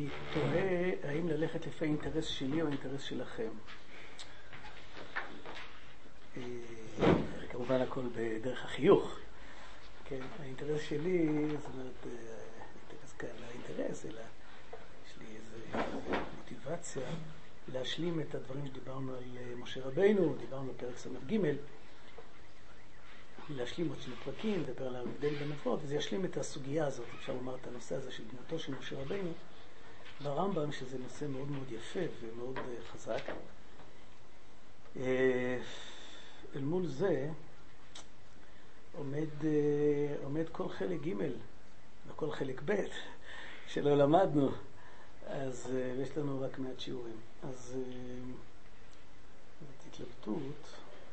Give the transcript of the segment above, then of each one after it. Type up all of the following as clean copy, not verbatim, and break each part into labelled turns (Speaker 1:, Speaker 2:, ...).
Speaker 1: תוהה האם ללכת לפי האינטרס שלי או האינטרס שלכם. כמובן הכל בדרך החיוך. כן, האינטרס שלי, זאת אומרת, אינטרס כאן, לא האינטרס, אלא יש לי איזו מוטיבציה להשלים את הדברים שדיברנו על משה רבינו, דיברנו בפרק ס"ג, להשלים עוד שני פרקים, לדבר על ההבדל בין נפות, וזה ישלים את הסוגיה הזאת, אפשר לומר את הנושא הזה של דמותו של משה רבינו, ברמב"ם, שזה נושא מאוד מאוד יפה ומאוד חזק. אל מול זה עומד כל חלק ג' וכל חלק ב' שלא למדנו, אז יש לנו רק מעט שיעורים. אז זאת התלבטות.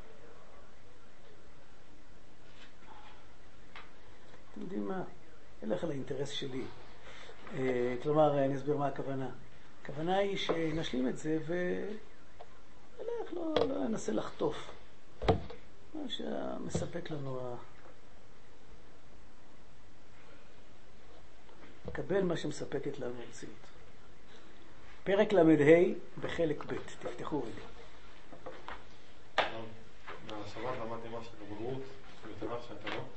Speaker 1: אתם יודעים מה? אלך על האינטרס שלי. כלומר, אני אסביר מה הכוונה. הכוונה היא שנשלים את זה ולך לא ננסה לחטוף. מה שמספק לנו לקבל מה שמספקת לנו המציאות. פרק ל"ה בחלק ב', תפתחו רגע.
Speaker 2: מהשבת למדתי משהו בבגרות, בתנ"ך שאתה לא.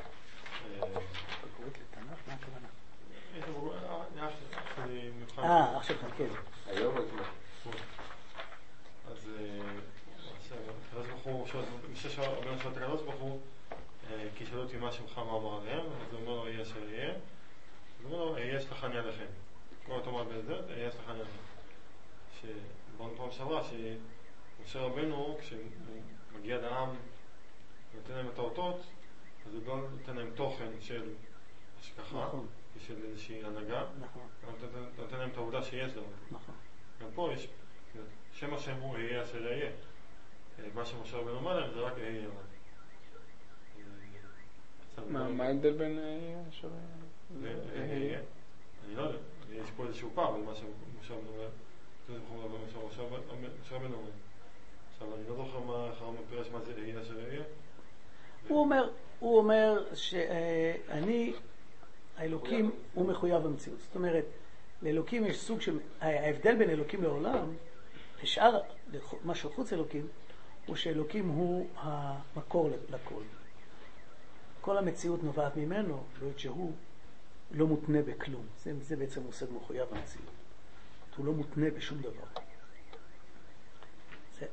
Speaker 1: בגרות לתנ"ך? מה הכוונה?
Speaker 2: יש בגרות, אני מבחן.
Speaker 1: עכשיו כן.
Speaker 2: היום או אתמול? אז הקדוש ברוך הוא, משש רבנו שואל את הקדוש ברוך הוא, כי שאלו אותי מה שמך מה אמר עליהם, אז הוא אומר לו יהיה אשר יהיה. אז הוא אומר לו יהיה שלחני עליכם. כמו אתה אומר בזה, יהיה שלחני עליכם. שבאנו פעם שעברה שמשה רבנו כשהוא מגיע לעם ונותן להם את האותות, אז הוא לא נותן להם תוכן של השכחה ושל איזושהי הנהגה, נותן להם את העובדה שיש להם. גם פה יש שם השם הוא יהיה אשר יהיה. מה שמשה רבנו אומר להם זה רק יהיה.
Speaker 3: מה ההבדל בין אשר
Speaker 2: יהיה? אני לא יודע, יש פה איזשהו פער בין מה שמשה רבנו אומר. משה רבנו אומר. עכשיו אני לא זוכר מה אחר מפרש מה זה יהיה אשר יהיה.
Speaker 1: הוא אומר שאני, האלוקים הוא מחויב במציאות. זאת אומרת, לאלוקים יש סוג של, ההבדל בין אלוקים לעולם, לשאר, משהו חוץ אלוקים, הוא שאלוקים הוא המקור לכל. כל המציאות נובעת ממנו, בעוד שהוא לא מותנה בכלום. זה בעצם מושג מחויב במציאות. הוא לא מותנה בשום דבר. זה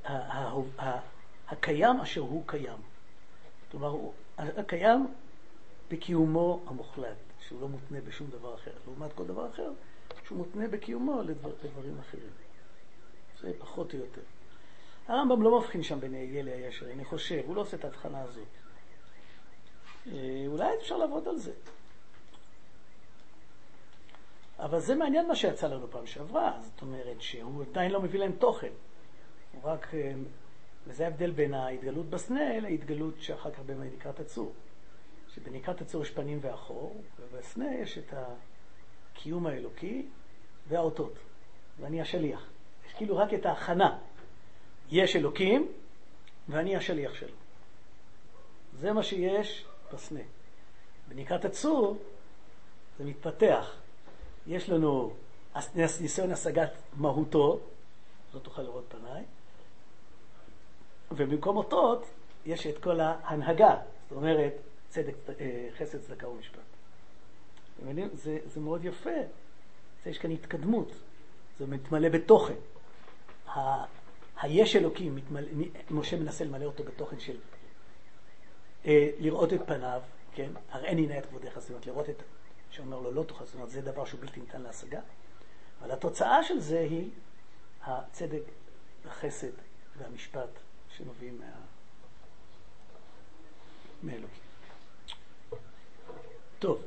Speaker 1: הקיים אשר הוא קיים. כלומר, הקיים בקיומו המוחלט, שהוא לא מותנה בשום דבר אחר. לעומת כל דבר אחר, שהוא מותנה בקיומו לדברים אחרים. זה פחות או יותר. הרמב"ם לא מבחין שם בין יהיה ליהיה אשר, אני חושב, הוא לא עושה את ההבחנה הזאת. אולי אפשר לעבוד על זה. אבל זה מעניין מה שיצא לנו פעם שעברה. זאת אומרת שהוא עדיין לא מביא להם תוכן. הוא רק, וזה ההבדל בין ההתגלות בסנה להתגלות שאחר כך בנקרת הצור. שבנקרת הצור יש פנים ואחור, ובסנה יש את הקיום האלוקי והאותות. ואני השליח. יש כאילו רק את ההכנה. יש אלוקים ואני השליח שלו. זה מה שיש בסנה. בנקרת הצור זה מתפתח. יש לנו ניסיון השגת מהותו, זאת תוכל לראות פניי, ובמקום אותות יש את כל ההנהגה, זאת אומרת צדק, חסד, צדקה ומשפט. זה מאוד יפה, יש כאן התקדמות, זה מתמלא בתוכן. היש אלוקים, משה מנסה למלא אותו בתוכן של לראות את פניו, כן? הראיני נא את כבודך, זאת אומרת לראות את שאומר לו לא תוכל, זאת אומרת זה דבר שהוא בלתי ניתן להשגה, אבל התוצאה של זה היא הצדק, החסד והמשפט שנובעים מאלוקים. טוב,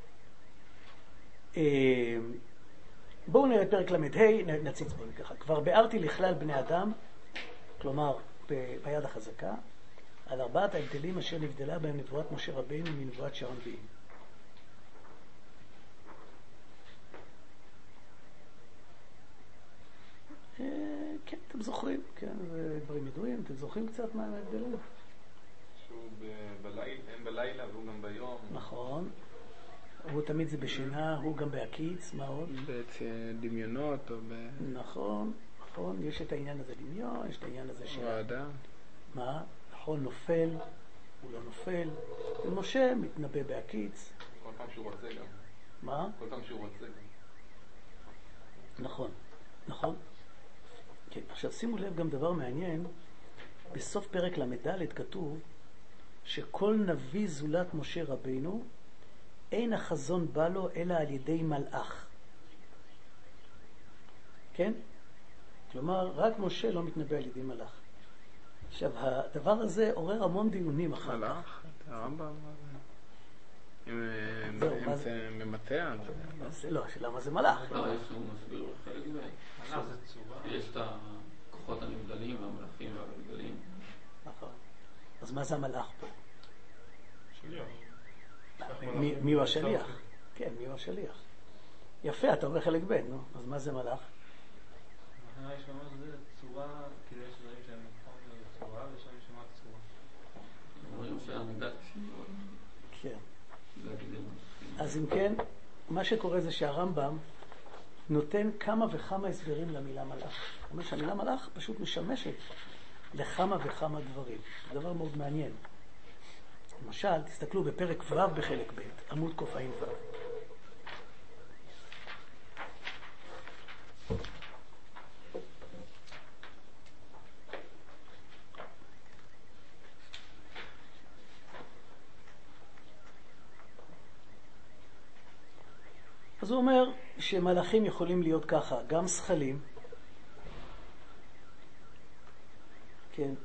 Speaker 1: בואו נראה פרק ל"ה, נציץ בו ככה. כבר ביארתי לכלל בני אדם, כלומר ביד החזקה, על ארבעת ההבדלים אשר נבדלה בהם נבואת משה רבינו מנבואת שאר הנביאים. כן, אתם זוכרים, כן, זה דברים ידועים, אתם זוכרים קצת מה ההבדלים?
Speaker 3: שהוא הם בלילה והוא גם ביום.
Speaker 1: נכון. הוא תמיד זה בשינה, הוא גם בהקיץ, מה עוד?
Speaker 3: בדמיונות או
Speaker 1: נכון, נכון, יש את העניין הזה דמיון, יש את העניין הזה של...
Speaker 3: האדם.
Speaker 1: מה? נכון, נופל, הוא לא נופל. ומשה מתנבא בהקיץ.
Speaker 4: כל פעם שהוא רוצה גם.
Speaker 1: מה?
Speaker 4: כל פעם שהוא רוצה גם.
Speaker 1: נכון, נכון. כן, עכשיו שימו לב גם דבר מעניין, בסוף פרק למדלת כתוב שכל נביא זולת משה רבינו אין החזון בא לו אלא על ידי מלאך. כן? כלומר, רק משה לא מתנבא על ידי מלאך. עכשיו, הדבר הזה עורר המון דיונים אחר כך.
Speaker 3: מלאך? הרמב"ם? אם זה ממתע?
Speaker 1: זה לא, השאלה מה זה מלאך.
Speaker 5: לא, יש לנו מסביר חלק ב... יש את הכוחות הנבדלים, המלאכים והגלגלים.
Speaker 1: נכון. אז מה זה המלאך פה?
Speaker 2: שליח.
Speaker 1: מי הוא השליח? כן, מי הוא השליח? יפה, אתה אומר חלק ב', נו. אז מה זה מלאך?
Speaker 6: יש לומר שזה צורה, כאילו יש דברים שהם נכון צורה, ויש להם שמעת צורה.
Speaker 5: אומרים שהמדד
Speaker 1: כן. אז אם כן, מה שקורה זה שהרמב"ם נותן כמה וכמה הסברים למילה מלאך. זאת אומרת שהמילה מלאך פשוט משמשת לכמה וכמה דברים. זה דבר מאוד מעניין. למשל, תסתכלו בפרק ו' בחלק ב', עמוד קע"ו. אז הוא אומר שמלאכים יכולים להיות ככה, גם שכלים, כן,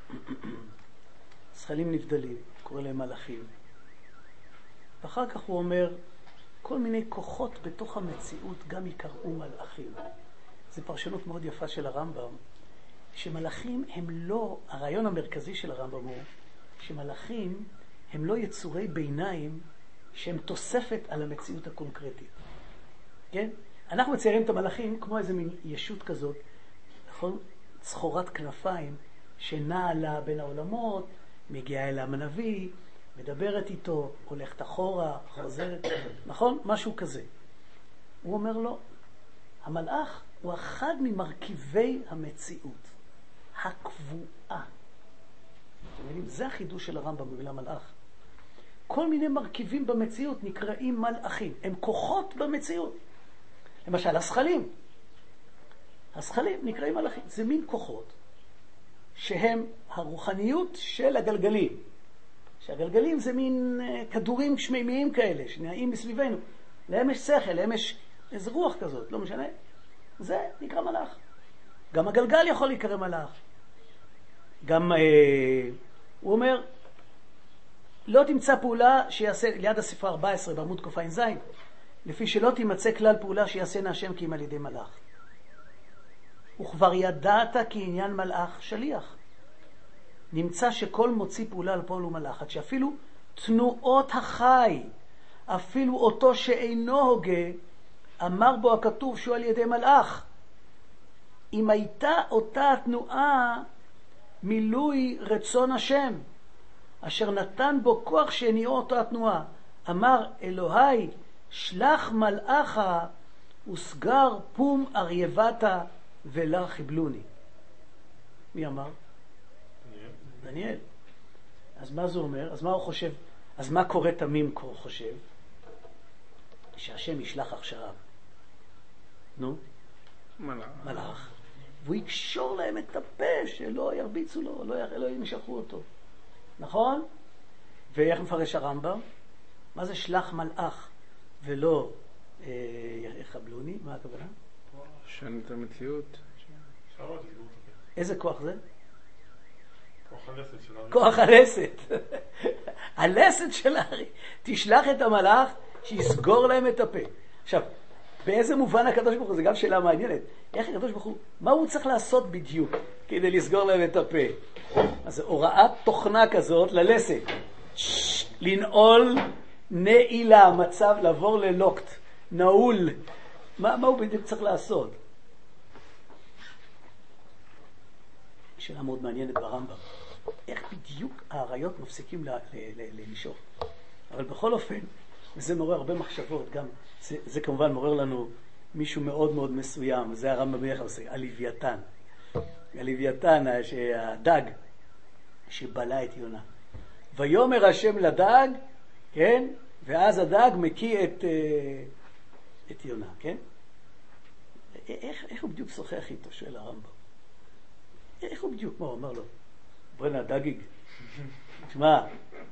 Speaker 1: שכלים נבדלים, קורא להם מלאכים. ואחר כך הוא אומר, כל מיני כוחות בתוך המציאות גם יקראו מלאכים. זו פרשנות מאוד יפה של הרמב"ם, שמלאכים הם לא, הרעיון המרכזי של הרמב"ם הוא, שמלאכים הם לא יצורי ביניים שהם תוספת על המציאות הקונקרטית. כן? אנחנו מציירים את המלאכים כמו איזה מין ישות כזאת, נכון? צחורת כנפיים שנעה לה בין העולמות, מגיעה אל הנביא, מדברת איתו, הולכת אחורה, חוזרת, נכון? משהו כזה. הוא אומר לו, המלאך הוא אחד ממרכיבי המציאות, הקבועה. אתם יודעים, זה החידוש של הרמב"ם במילה מלאך. כל מיני מרכיבים במציאות נקראים מלאכים, הם כוחות במציאות. למשל, השכלים. השכלים נקראים מלאכים. זה מין כוחות שהם הרוחניות של הגלגלים. שהגלגלים זה מין כדורים שמימיים כאלה, שנעים מסביבנו. להם יש שכל, להם יש איזו רוח כזאת, לא משנה. זה נקרא מלאך. גם הגלגל יכול להיקרא מלאך. גם, הוא אומר, לא תמצא פעולה שיעשה, ליד הספר 14 בעמוד קע"ז, לפי שלא תימצא כלל פעולה שיעשה השם כי אם על ידי מלאך. וכבר ידעת כי עניין מלאך שליח. נמצא שכל מוציא פעולה על פועל הוא מלאך, עד שאפילו תנועות החי, אפילו אותו שאינו הוגה, אמר בו הכתוב שהוא על ידי מלאך. אם הייתה אותה התנועה מילוי רצון השם, אשר נתן בו כוח שהניעו אותו התנועה, אמר אלוהי שלח מלאכה וסגר פום ארייבתה ולה חיבלוני. מי אמר? דניאל. אז מה זה אומר? אז מה הוא חושב? אז מה קורא תמים חושב? שהשם ישלח עכשיו. נו? מלאך. והוא יקשור להם את הפה שלא ירביצו לו, לא ימשכו אותו. נכון? ואיך מפרש הרמב"ם? מה זה שלח מלאך ולא יחבלוני? מה הכוונה?
Speaker 3: שן את המציאות.
Speaker 1: איזה כוח זה?
Speaker 2: כוח הלסת של הארי.
Speaker 1: כוח הלסת. הלסת של הארי. תשלח את המלאך שיסגור להם את הפה. עכשיו, באיזה מובן הקדוש ברוך הוא? זה גם שאלה מעניינת. איך הקדוש ברוך הוא, מה הוא צריך לעשות בדיוק כדי לסגור להם את הפה? אז זה הוראת תוכנה כזאת ללסת. לנעול נעילה, מצב לעבור ללוקט, נעול. מה הוא בדיוק צריך לעשות? שאלה מאוד מעניינת ברמב"ם. איך בדיוק האריות מפסיקים לנשוך? אבל בכל אופן, וזה מעורר הרבה מחשבות, גם זה כמובן מעורר לנו מישהו מאוד מאוד מסוים, זה הרמב"ם ביחד עושה, הלוויתן. הלוויתן, הדג שבלע את יונה. ויאמר השם לדג, כן? ואז הדג מקיא את יונה, כן? איך הוא בדיוק שוחח איתו, שואל הרמב"ם? איך הוא בדיוק, מה הוא אמר לו? בוא'נה, דגיג. תשמע,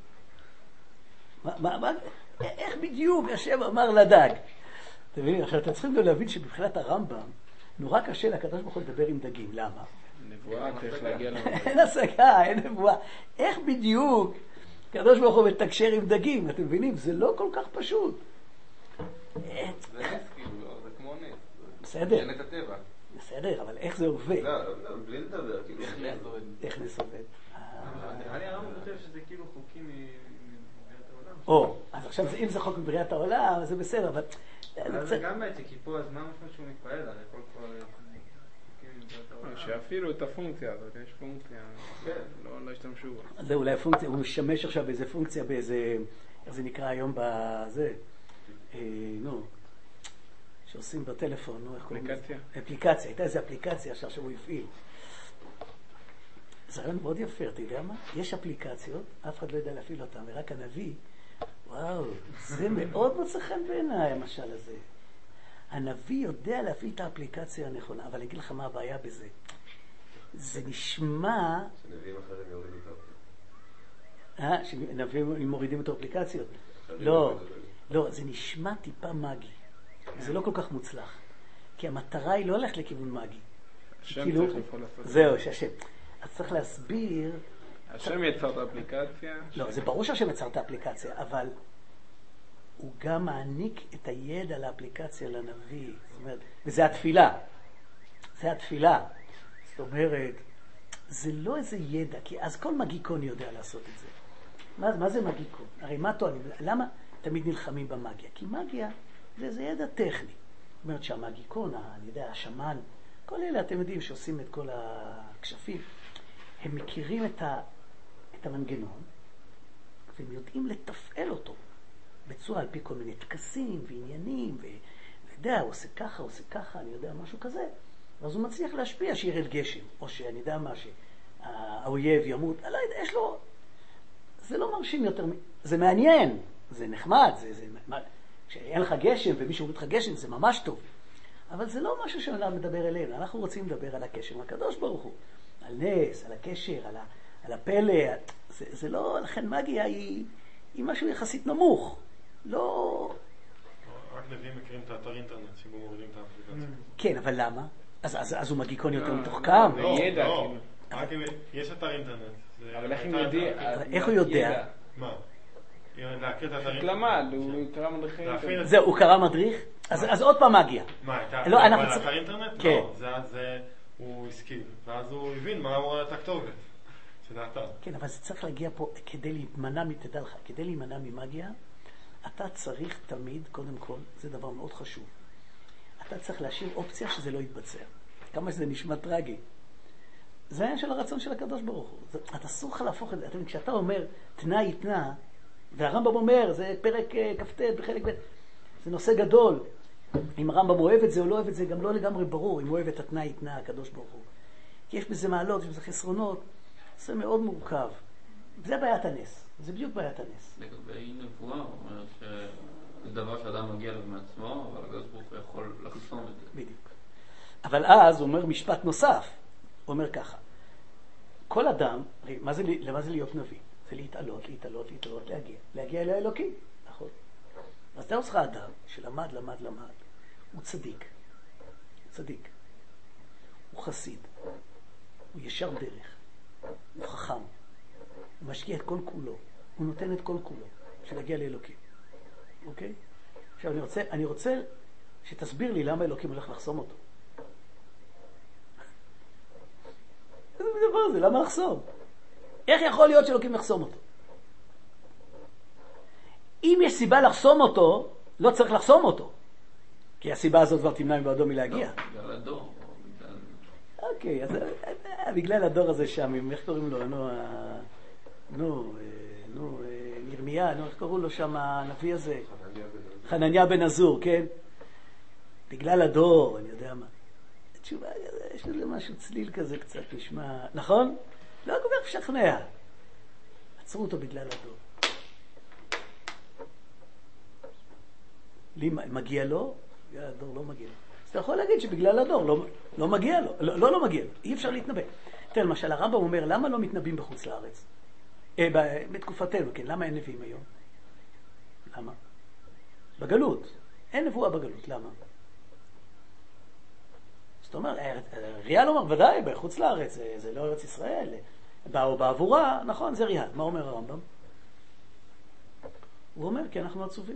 Speaker 1: איך בדיוק השם אמר לדג? אתם מבינים? עכשיו אתם צריכים גם להבין שבבחינת הרמב"ם נורא קשה לקדוש ברוך הוא לדבר עם דגים. למה?
Speaker 3: נבואה צריך להגיע למדע.
Speaker 1: אין השגה, אין נבואה. איך בדיוק הקדוש ברוך הוא מתקשר עם דגים? אתם מבינים? זה לא כל כך פשוט.
Speaker 4: זה נס כאילו, זה כמו נס.
Speaker 1: בסדר.
Speaker 4: אין את הטבע.
Speaker 1: בסדר, אבל איך זה עובד?
Speaker 4: לא, בלי לדבר, כאילו.
Speaker 1: איך נס עובד?
Speaker 6: נראה לי הרמב"ם כותב שזה כאילו חוקים מבריאת העולם.
Speaker 1: או, אז עכשיו אם זה חוק מבריאת העולם, זה בסדר, אבל...
Speaker 6: זה גם בעצם, כי פה אז מה משמעות שהוא מתפעל? הרי כל חוקים מבריאת העולם.
Speaker 3: שאפילו את הפונקציה הזאת, יש פונקציה, לא השתמשו בה.
Speaker 1: זה אולי פונקציה, הוא משמש עכשיו באיזה פונקציה, באיזה, איך זה נקרא היום בזה, נו, שעושים בטלפון, נו, איך קוראים לזה?
Speaker 3: אפליקציה?
Speaker 1: אפליקציה, הייתה איזו אפליקציה עכשיו הוא הפעיל. זה רעיון מאוד יפה, אתה יודע מה? יש אפליקציות, אף אחד לא יודע להפעיל אותן, ורק הנביא, וואו, זה מאוד מוצא חן בעיניי, המשל הזה. הנביא יודע להפעיל את האפליקציה הנכונה, אבל אני אגיד לך מה הבעיה בזה. זה נשמע...
Speaker 4: שנביאים אחרים יורידו את האפליקציה.
Speaker 1: שנביאים מורידים את האפליקציות? לא, לא, זה נשמע טיפה מגי. זה לא כל כך מוצלח. כי המטרה היא לא הולכת לכיוון מגי.
Speaker 3: השם צריך לפעול לעשות.
Speaker 1: זהו, שהשם. אז צריך להסביר...
Speaker 3: השם יצר את האפליקציה.
Speaker 1: לא, זה ברור שהשם יצר את האפליקציה, אבל הוא גם מעניק את הידע לאפליקציה לנביא. זאת אומרת, וזה התפילה. זה התפילה. זאת אומרת, זה לא איזה ידע, כי אז כל מגיקון יודע לעשות את זה. מה זה מגיקון? הרי מה טוענים? למה תמיד נלחמים במגיה? כי מגיה זה ידע טכני. זאת אומרת שהמגיקון, אני יודע, השמן, כל אלה אתם יודעים שעושים את כל הכשפים, הם מכירים את המנגנון, והם יודעים לתפעל אותו בצורה על פי כל מיני תקסים ועניינים, ויודע, הוא עושה ככה, אני יודע, משהו כזה, ואז הוא מצליח להשפיע שירד גשם, או שאני יודע מה, שהאויב ימות, אני לא יודע, יש לו, זה לא מרשים יותר, זה מעניין, זה נחמד, כשאין לך גשם ומישהו אומר לך גשם, זה ממש טוב, אבל זה לא משהו שאנחנו מדבר אלינו, אנחנו רוצים לדבר על הקשר עם הקדוש ברוך הוא, על נס, על הקשר, על הפלא, זה לא, לכן מגיה היא משהו יחסית נמוך, לא...
Speaker 2: רק נביאים מכירים את האתר אינטרנט שבו מורידים את האפליקציה.
Speaker 1: כן, אבל למה? אז הוא מגיקון יותר מתוחכם?
Speaker 2: לא, רק אם יש אתר אינטרנט.
Speaker 3: אבל איך הם יודעים?
Speaker 1: איך הוא יודע?
Speaker 2: מה? להכיר את האתר אינטרנט.
Speaker 3: למד, הוא קרא מדריך אינטרנט.
Speaker 1: זהו, הוא קרא מדריך? אז עוד פעם מגיה.
Speaker 2: מה,
Speaker 1: לא,
Speaker 2: אתר אינטרנט?
Speaker 1: כן.
Speaker 2: לא, זה הוא הסכים, ואז הוא הבין מה אמורה את הכתובת. שזה האתר.
Speaker 1: כן, אבל זה צריך להגיע פה כדי להימנע, תדע לך, כדי להימנע ממגיה, אתה צריך תמיד, קודם כל, זה דבר מאוד חשוב. אתה צריך להשאיר אופציה שזה לא יתבצע. כמה שזה נשמע טרגי. זה העניין של הרצון של הקדוש ברוך הוא. אתה אסור לך להפוך את זה. כשאתה אומר, תנאי יתנה, והרמב"ם אומר, זה פרק כ"ט בחלק ב', זה נושא גדול. אם הרמב"ם אוהב את זה או לא אוהב את זה, גם לא לגמרי ברור אם הוא אוהב את התנאי יתנה, הקדוש ברוך הוא. כי יש בזה מעלות, יש בזה חסרונות, זה מאוד מורכב. זה בעיית הנס. זה בדיוק בעיית הנס.
Speaker 5: לגבי נבואה, הוא אומר שזה דבר שאדם מגיע לו מעצמו, אבל הקדוש ברוך הוא יכול לחסום את זה.
Speaker 1: בדיוק. אבל אז הוא אומר משפט נוסף. הוא אומר ככה, כל אדם, למה זה להיות נביא? זה להתעלות, להגיע אל האלוקים, נכון? אז אתה עושה אדם שלמד, הוא צדיק, הוא חסיד, הוא ישר דרך, הוא חכם, הוא משקיע את כל כולו, הוא נותן את כל כולו, שלהגיע לאלוקים, אוקיי? עכשיו אני רוצה שתסביר לי למה אלוקים הולך לחסום אותו. איזה דבר זה? למה לחסום? איך יכול להיות שאלוקים יחסום אותו? אם יש סיבה לחסום אותו, לא צריך לחסום אותו. כי הסיבה הזאת כבר תמנע מבעדו מלהגיע.
Speaker 5: לא, בגלל הדור.
Speaker 1: אוקיי, אז בגלל הדור הזה שם, איך קוראים לו? ירמיה, איך קראו לו שם הנביא הזה? חנניה בן עזור, כן? בגלל הדור, אני יודע מה. התשובה, יש לזה משהו צליל כזה קצת, נשמע, נכון? לא כל כך משכנע. עצרו אותו בגלל הדור. לי מגיע לו? בגלל הדור לא מגיע לו. אז אתה יכול להגיד שבגלל הדור לא מגיע לו. לא מגיע לו. אי אפשר להתנבא. תראה, למשל, הרמב"ם אומר, למה לא מתנבאים בחוץ לארץ? בתקופתנו, כן. למה אין נביאים היום? למה? בגלות. אין נבואה בגלות. למה? זאת אומרת, ריאל אומר, ודאי, בחוץ לארץ, זה לא ארץ ישראל. באו בעבורה, נכון, זה ריאל. מה אומר הרמב"ם? הוא אומר, כי אנחנו עצובים.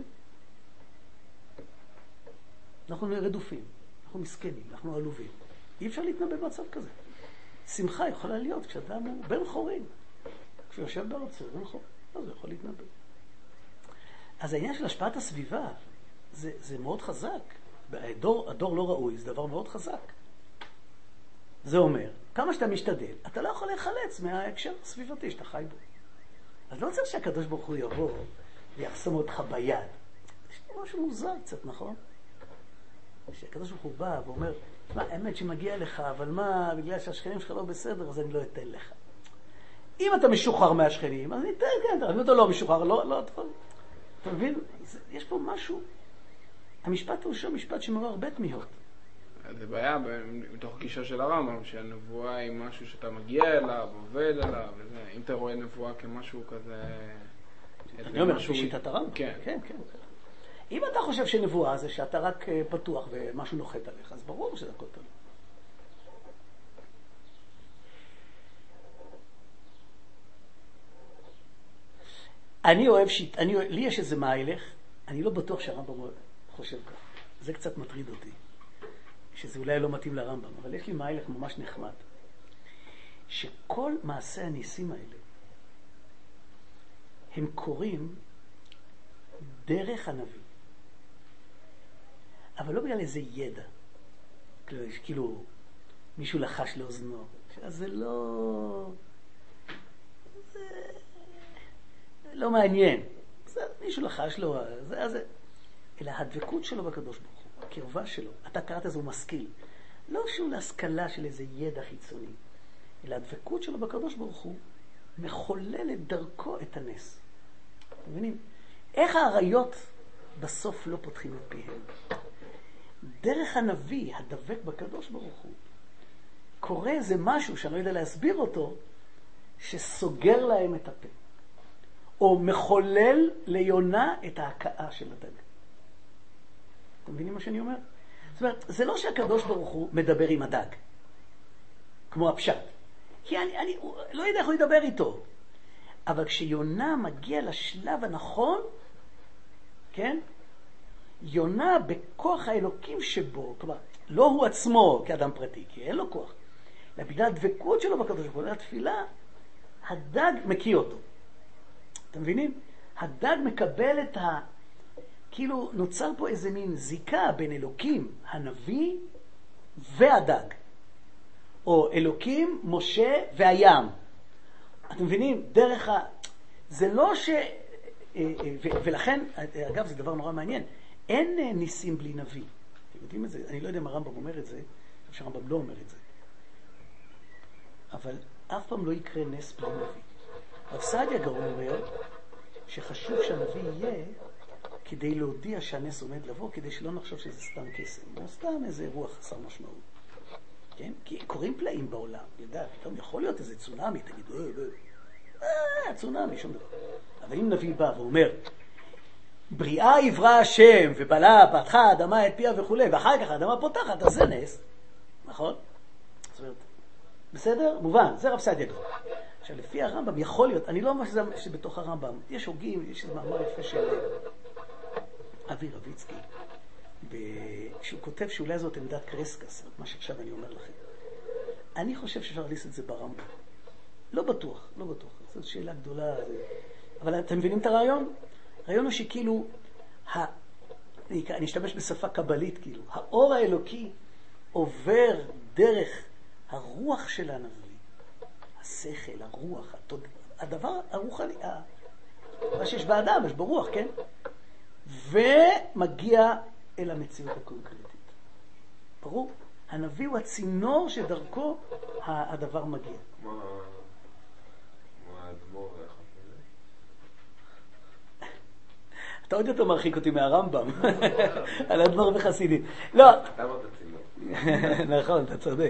Speaker 1: אנחנו רדופים, אנחנו מסכנים, אנחנו עלובים. אי אפשר להתנבא במצב כזה. שמחה יכולה להיות כשאדם הוא בן חורין. כשהוא יושב בארצו, בן חורין, אז הוא יכול להתנבא. אז העניין של השפעת הסביבה, זה מאוד חזק. הדור לא ראוי, זה דבר מאוד חזק. זה אומר, כמה שאתה משתדל, אתה לא יכול להיחלץ מההקשר הסביבתי שאתה חי בו. אז לא צריך שהקדוש ברוך הוא יבוא ויחסום אותך ביד. יש משהו מוזר קצת, נכון? שהקדוש ברוך הוא בא ואומר, מה, האמת שמגיע לך, אבל מה, בגלל שהשכנים שלך לא בסדר, אז אני לא אתן לך. אם אתה משוחרר מהשכנים, אז אני אתן, כן, אם אתה לא משוחרר, לא, אתה מבין? יש פה משהו. המשפט הוא משפט שמעורר הרבה תמיהות.
Speaker 3: זה בעיה מתוך גישה של הרמב"ם, שהנבואה היא משהו שאתה מגיע אליו, עובד עליו, וזה. אם אתה רואה נבואה כמשהו כזה...
Speaker 1: אני אומר, בשיטת הרמב"ם.
Speaker 3: כן.
Speaker 1: כן. אם אתה חושב שנבואה זה שאתה רק פתוח ומשהו נוחת עליך, אז ברור שזה הכל תלוי. אני אוהב לי יש איזה מהלך, אני לא בטוח שהרמב"ם חושב כך. זה קצת מטריד אותי. שזה אולי לא מתאים לרמב"ם, אבל יש לי מהלך ממש נחמד. שכל מעשי הניסים האלה, הם קורים דרך הנביא. אבל לא בגלל איזה ידע. כאילו, מישהו לחש לאוזנו. אז זה לא מעניין. מישהו לחש לו, אלא הדבקות שלו בקדוש ברוך הוא, הקרבה שלו. אתה קראת זה הוא משכיל. לא שהוא להשכלה של איזה ידע חיצוני, אלא הדבקות שלו בקדוש ברוך הוא מחוללת דרכו את הנס. אתם מבינים? איך האריות בסוף לא פותחים את פיהם? דרך הנביא, הדבק בקדוש ברוך הוא, קורה איזה משהו שאני לא יודע להסביר אותו, שסוגר להם את הפה. או מחולל ליונה את ההקאה של הדג. אתם מבינים מה שאני אומר? זאת אומרת, זה לא שהקדוש ברוך הוא מדבר עם הדג, כמו הפשט. כי אני לא יודע איך הוא ידבר איתו. אבל כשיונה מגיע לשלב הנכון, כן? יונה בכוח האלוקים שבו, כלומר, לא הוא עצמו כאדם פרטי, כי אין לו כוח. אלא בגלל הדבקות שלו בקדוש ברוך הוא, בגלל התפילה, הדג מקיא אותו. אתם מבינים? הדג מקבל את כאילו נוצר פה איזה מין זיקה בין אלוקים, הנביא והדג. או אלוקים, משה והים. אתם מבינים? דרך זה לא ולכן, אגב, זה דבר נורא מעניין. אין ניסים בלי נביא. אתם יודעים את זה? אני לא יודע אם הרמב"ם אומר את זה, שהרמב"ם לא אומר את זה. אבל אף פעם לא יקרה נס בלי נביא. רב סעדיה גאון אומר שחשוב שהנביא יהיה כדי להודיע שהנס עומד לבוא, כדי שלא נחשוב שזה סתם קסם. או סתם איזה אירוע חסר משמעות. כן? כי קורים פלאים בעולם. יודע, פתאום יכול להיות איזה צונאמי, תגידו, צונאמי, שום דבר. אבל אם נביא בא ואומר, בריאה יברא השם, ובלה, פתחה האדמה את פיה וכו', ואחר כך האדמה פותחת, אז זה נס. נכון? זאת אומרת, בסדר? מובן, זה רב סעדיה גאון. עכשיו, לפי הרמב"ם, יכול להיות, אני לא אומר שבתוך הרמב"ם, יש הוגים, יש איזה מאמר יפה של אבי רביצקי, שהוא כותב שאולי זאת עמדת קרסקס, מה שעכשיו אני אומר לכם. אני חושב שאפשר להכניס את זה ברמב"ם. לא בטוח. זאת שאלה גדולה. אבל אתם מבינים את הרעיון? הרעיון הוא שכאילו, אני אשתמש בשפה קבלית, כאילו, האור האלוקי עובר דרך הרוח של הנביא, השכל, הרוח, הדבר הרוחני, מה שיש באדם, יש ברוח, כן? ומגיע אל המציאות הקונקרטית. ברור? הנביא הוא הצינור שדרכו הדבר מגיע.
Speaker 4: מה האדמו"ר יחד לזה?
Speaker 1: אתה עוד יותר מרחיק אותי מהרמב"ם, על האדמו"ר וחסידים. לא.
Speaker 4: אתה אמרת צינור.
Speaker 1: נכון, אתה צודק.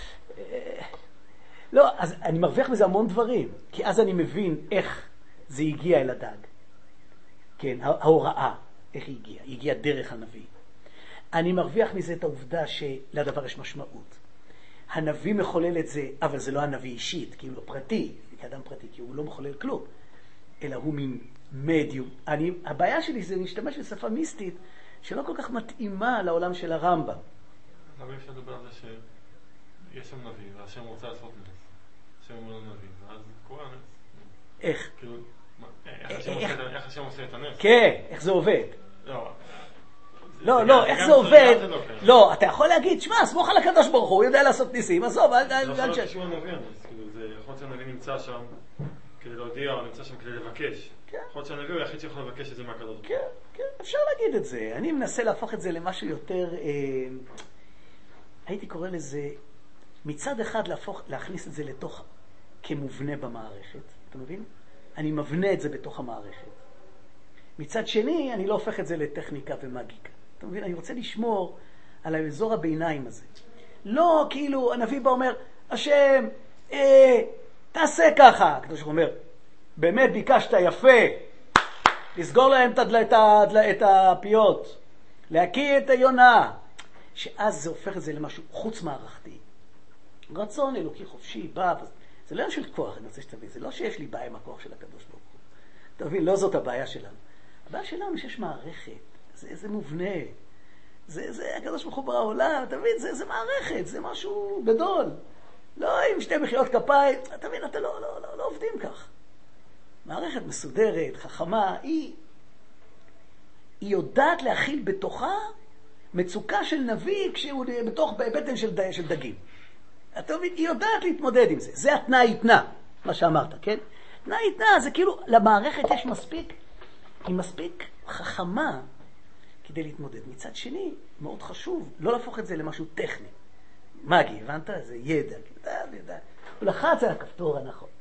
Speaker 1: לא, אז אני מרוויח בזה המון דברים, כי אז אני מבין איך זה הגיע אל הדג. כן, ההוראה, איך היא הגיעה. היא הגיעה דרך הנביא. אני מרוויח מזה את העובדה שלדבר יש משמעות. הנביא מחולל את זה, אבל זה לא הנביא אישית, כי הוא לא פרטי, כאדם פרטי, כי הוא לא מחולל כלום, אלא הוא מין מדיום. הבעיה שלי זה להשתמש בשפה מיסטית, שלא כל כך מתאימה לעולם של הרמב"ם.
Speaker 2: למה אפשר לדבר על זה שיש שם נביא, והשם רוצה לעשות נס. השם אומר לנביא, ואז קורה הנס.
Speaker 1: איך?
Speaker 2: כאילו, איך השם עושה את הנס?
Speaker 1: כן, איך זה עובד?
Speaker 2: לא.
Speaker 1: לא, איך זה עובד? לא, אתה יכול להגיד, שמע, סמוך על הקדוש ברוך הוא יודע לעשות ניסים, עזוב,
Speaker 2: זה יכול להיות קשור לנביא הנס, זה יכול להיות שהנביא נמצא שם כדי להודיע, או נמצא שם כדי לבקש. יכול להיות שהנביא הוא היחיד שיכול לבקש את זה מהקדוש ברוך הוא.
Speaker 1: כן, אפשר להגיד את זה. אני מנסה להפוך את זה למשהו יותר, הייתי קורא לזה, מצד אחד להכניס את זה לתוך כמובנה במערכת, אתה מבין? אני מבנה את זה בתוך המערכת. מצד שני, אני לא הופך את זה לטכניקה ומאגיקה. אתה מבין? אני רוצה לשמור על האזור הביניים הזה. לא כאילו הנביא בא אומר, השם, תעשה ככה. הקדוש ברוך הוא אומר, באמת ביקשת יפה, לסגור להם את הפיות, להקיא את היונה. שאז זה הופך את זה למשהו חוץ מערכתי. רצון אלוקי חופשי, בא, זה לא של כוח, אני רוצה שתבין, זה לא שיש לי בעיה עם הכוח של הקדוש ברוך הוא. אתה מבין, לא זאת הבעיה שלנו. הבעיה שלנו שיש מערכת, זה מובנה, זה הקדוש ברוך הוא ברא העולם, אתה מבין, זה מערכת, זה משהו גדול. לא עם שתי מחיאות כפיים, אתה מבין, אתה לא עובדים כך. מערכת מסודרת, חכמה, היא יודעת להכיל בתוכה מצוקה של נביא כשהוא בתוך בטן של דגים. אתה מבין, היא יודעת להתמודד עם זה. זה התנאי התנא, מה שאמרת, כן? תנאי התנא זה כאילו, למערכת יש מספיק, היא מספיק חכמה כדי להתמודד. מצד שני, מאוד חשוב לא להפוך את זה למשהו טכני. מגי, הבנת? זה ידע. הוא לחץ על הכפתור הנכון.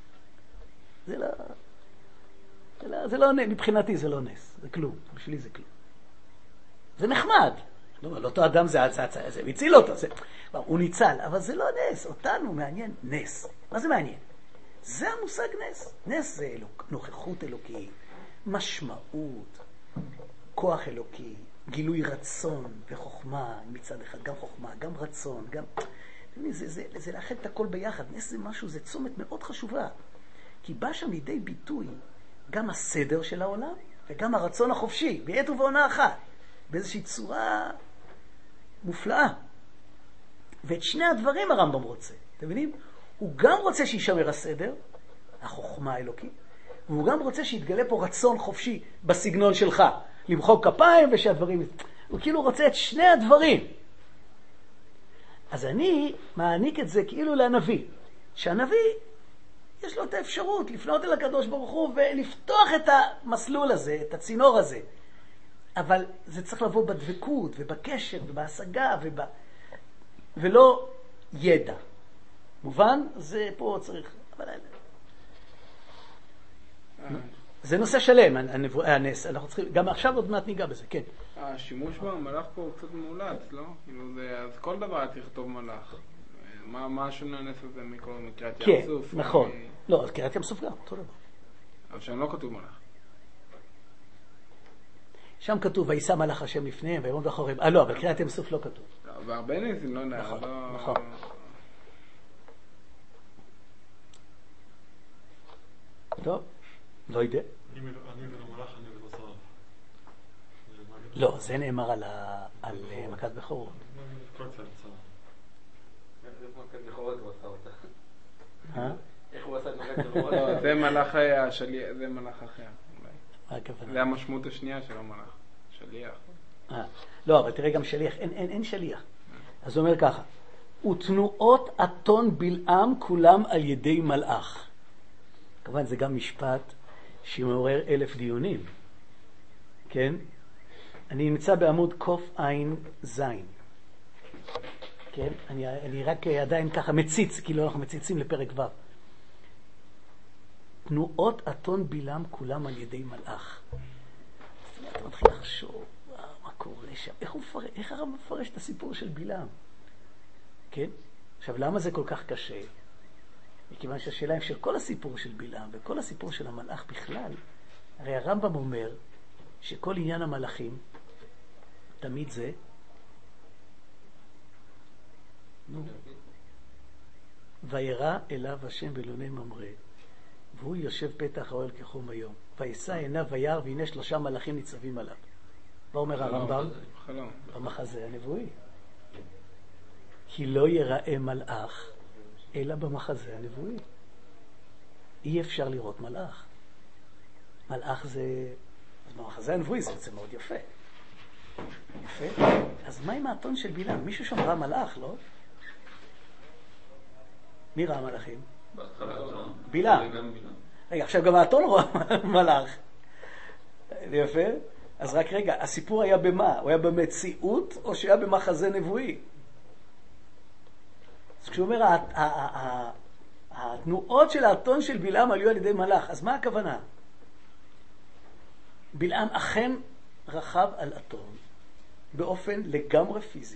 Speaker 1: זה לא, מבחינתי זה לא נס. זה כלום. בשבילי זה כלום. זה נחמד. לא אותו אדם זה הציל אותו. הוא ניצל, אבל זה לא נס. אותנו מעניין נס. מה זה מעניין? זה המושג נס. נס זה נוכחות אלוקית, משמעות, כוח אלוקי, גילוי רצון וחוכמה מצד אחד. גם חוכמה, גם רצון, גם... זה לאחד את הכל ביחד. נס זה משהו, זה צומת מאוד חשובה. כי בא שם לידי ביטוי גם הסדר של העולם וגם הרצון החופשי, בעת ובעונה אחת. באיזושהי צורה מופלאה. ואת שני הדברים הרמב"ם רוצה. אתם מבינים? הוא גם רוצה שישמר הסדר, החוכמה האלוקית, והוא גם רוצה שיתגלה פה רצון חופשי בסגנון שלך, למחוא כפיים ושהדברים... הוא כאילו רוצה את שני הדברים. אז אני מעניק את זה כאילו לנביא. שהנביא יש לו את האפשרות לפנות אל הקדוש ברוך הוא ולפתוח את המסלול הזה, את הצינור הזה. אבל זה צריך לבוא בדבקות ובקשר ובהשגה ולא ידע. מובן? זה פה צריך... זה נושא שלם, הנס. אנחנו צריכים... גם עכשיו עוד מעט ניגע בזה, כן.
Speaker 3: השימוש במלאך פה הוא קצת מעולץ, לא? אז כל דבר צריך לכתוב מלאך. מה השונה הנס הזה מקריאת ים סוף?
Speaker 1: כן, נכון. לא, אז קריאת ים סוף גם, אותו דבר.
Speaker 3: אבל שם לא כתוב מלאך.
Speaker 1: שם כתוב, וישא מלאך השם לפניהם, ויעמוד מאחוריהם. לא, אבל קריאת ים סוף לא כתוב.
Speaker 3: והרבה נסים לא נראה.
Speaker 1: נכון. טוב, לא יודע.
Speaker 2: אני ולא מלאך, אני ולא שרף.
Speaker 1: לא, זה נאמר על מכת בכורות.
Speaker 2: כל צד צרף.
Speaker 4: איך מכת בכורות הוא עשה אותה?
Speaker 1: איך
Speaker 4: הוא עשה את מכת בכורות?
Speaker 3: לא, זה מלאך השליח, זה מלאך אחר. זה המשמעות השנייה של המלאך. שליח.
Speaker 1: לא, אבל תראה גם שליח, אין שליח. אז הוא אומר ככה, ותנועות אתון בלעם כולם על ידי מלאך. כמובן זה גם משפט שמעורר 1000 דיונים. כן? אני נמצא בעמוד קוף עין זין. כן? אני רק עדיין ככה מציץ, כאילו אנחנו מציצים לפרק ו'. תנועות אתון בלעם כולם על ידי מלאך. אתה מתחיל לחשוב, מה קורה שם? איך הרב מפרש את הסיפור של בלעם? כן? עכשיו, למה זה כל כך קשה? מכיוון שהשאלה היא של כל הסיפור של בלעם וכל הסיפור של המלאך בכלל, הרי הרמב"ם אומר שכל עניין המלאכים, תמיד זה, וירא אליו השם באלוני ממרא, והוא יושב פתח האוהל כחום היום. וישא עיניו וירא, והנה 3 מלאכים ניצבים עליו. מה אומר הרמב"ם? במחזה הנבואי. כי לא יראה מלאך, אלא במחזה הנבואי. אי אפשר לראות מלאך. מלאך זה... אז במחזה הנבואי זה מאוד יפה. יפה? אז מה עם האתון של בלעם? מישהו שם ראה מלאך, לא? מי ראה מלאכים? בלעם. רגע, עכשיו גם האתון רואה מלאך. יפה? אז רק רגע, הסיפור היה במה? הוא היה במציאות או שהיה במחזה נבואי? אז כשהוא אומר, התנועות של האתון של בלעם עלו על ידי מלאך, אז מה הכוונה? בלעם אכן רכב על אתון באופן לגמרי פיזי.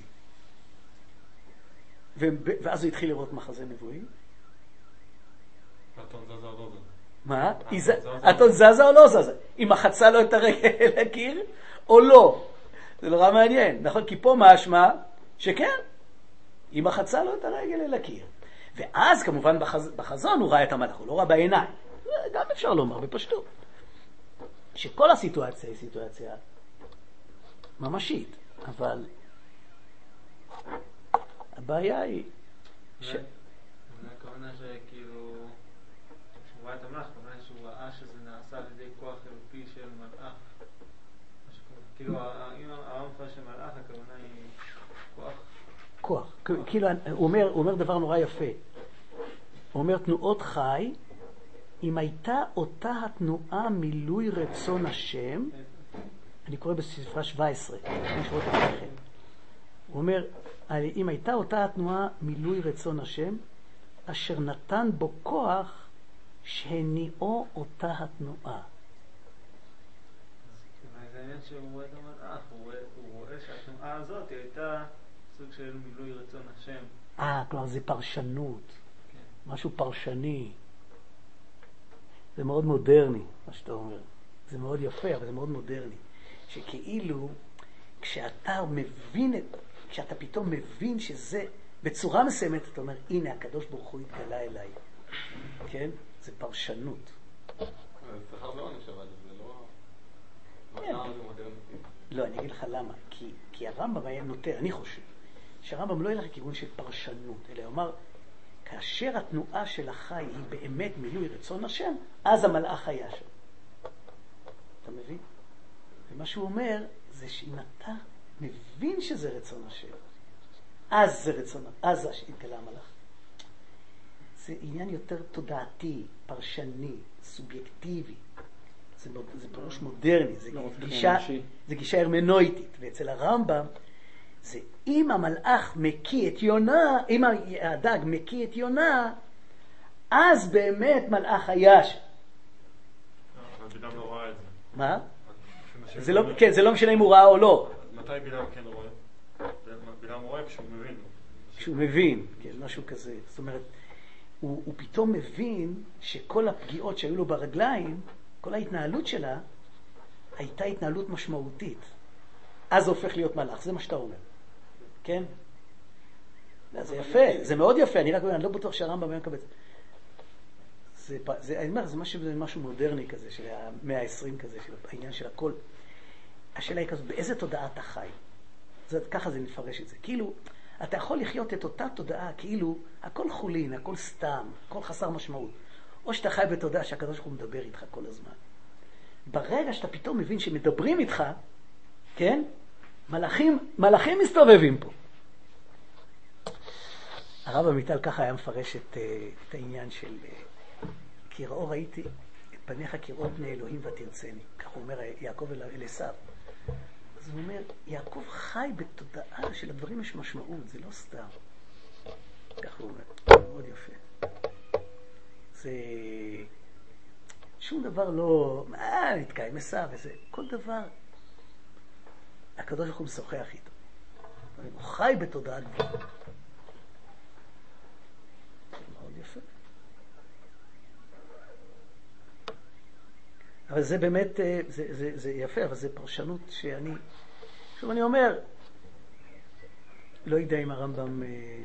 Speaker 1: ואז הוא התחיל לראות מחזה נבואי.
Speaker 2: אתון זזה או לא זזה?
Speaker 1: מה? אתון זזה או לא זזה? אם מחצה לו את הרגל לקיר או לא? זה נורא מעניין, נכון? כי פה משמע שכן, אם מחצה לו את הרגל אל הקיר. ואז כמובן בחזון הוא ראה את המלאך, הוא לא ראה בעיניים. גם אפשר לומר בפשטות. שכל הסיטואציה היא סיטואציה ממשית, אבל הבעיה היא
Speaker 6: הכוונה שכאילו שהוא ראה את המלאך, הכוונה שהוא ראה שזה נעשה על ידי כוח אלוקי של מלאך. כאילו אם הרמפה של מלאך, הכוונה היא כוח.
Speaker 1: כאילו הוא אומר דבר נורא יפה. הוא אומר תנועות חי, אם הייתה אותה התנועה מילוי רצון השם, אני קורא בספרה 17, הוא אומר, אם הייתה אותה התנועה מילוי רצון השם, אשר נתן בו כוח שהניעו אותה התנועה.
Speaker 6: זה העניין שהוא רואה את המלאך, הוא רואה שהתנועה הזאת הייתה סוג של מילוי רצון השם.
Speaker 1: כלומר זה פרשנות, משהו פרשני. זה מאוד מודרני, מה שאתה אומר. זה מאוד יפה, אבל זה מאוד מודרני. שכאילו, כשאתה פתאום מבין שזה, בצורה מסוימת, אתה אומר, הנה, הקדוש ברוך הוא התגלה אליי. כן? זה פרשנות.
Speaker 5: זה שכר מאוד נשאר, זה לא...
Speaker 1: לא, אני אגיד לך למה. כי הרמב"ם היה נוטה, אני חושב, שהרמב"ם לא ילך לכיוון של פרשנות, אלא הוא אמר, כאשר התנועה של החי היא באמת מילוי רצון השם, אז המלאך היה שם. אתה מבין? ומה שהוא אומר, זה שאם אתה מבין שזה רצון השם, אז זה רצון, אז התגלה המלאך. זה עניין יותר תודעתי, פרשני, סובייקטיבי. זה פירוש מודרני, זה גישה הרמנויטית. ואצל הרמב"ם, זה אם המלאך מקיא את יונה, אם הדג מקיא את יונה, אז באמת מלאך היה שם.
Speaker 2: אבל בלעם לא ראה את זה.
Speaker 1: מה? כן, זה לא משנה אם הוא ראה או לא.
Speaker 2: מתי בלעם כן רואה? בלעם רואה כשהוא מבין.
Speaker 1: כשהוא מבין, כן, משהו כזה. זאת אומרת, הוא פתאום מבין שכל הפגיעות שהיו לו ברגליים, כל ההתנהלות שלה, הייתה התנהלות משמעותית. אז הופך להיות מלאך, זה מה שאתה אומר. כן? זה יפה, זה מאוד יפה, אני לא בטוח שהרמב"ם היה מקבל את זה. אני אומר, זה משהו מודרני כזה, של המאה ה-20 כזה, של העניין של הכל. השאלה היא כזאת, באיזה תודעה אתה חי? ככה זה נפרש את זה. כאילו, אתה יכול לחיות את אותה תודעה, כאילו, הכל חולין, הכל סתם, הכל חסר משמעות. או שאתה חי בתודעה שהקדוש ברוך הוא מדבר איתך כל הזמן. ברגע שאתה פתאום מבין שמדברים איתך, כן? מלאכים מסתובבים פה. הרב עמיטל ככה היה מפרש את העניין של... כי ראו ראיתי את פניך כראות פני אלוהים ותרצני. כך הוא אומר יעקב אל עשיו. אז הוא אומר, יעקב חי בתודעה של הדברים יש משמעות, זה לא סתם. כך הוא אומר, מאוד יפה. זה... שום דבר לא... נתקע עם עשיו וזה... כל דבר... הקדוש ברוך הוא משוחח איתו. הוא חי בתודעה גבוהה. זה מאוד יפה. אבל זה באמת, זה יפה, אבל זה פרשנות שאני... שוב אני אומר, לא יודע אם הרמב"ם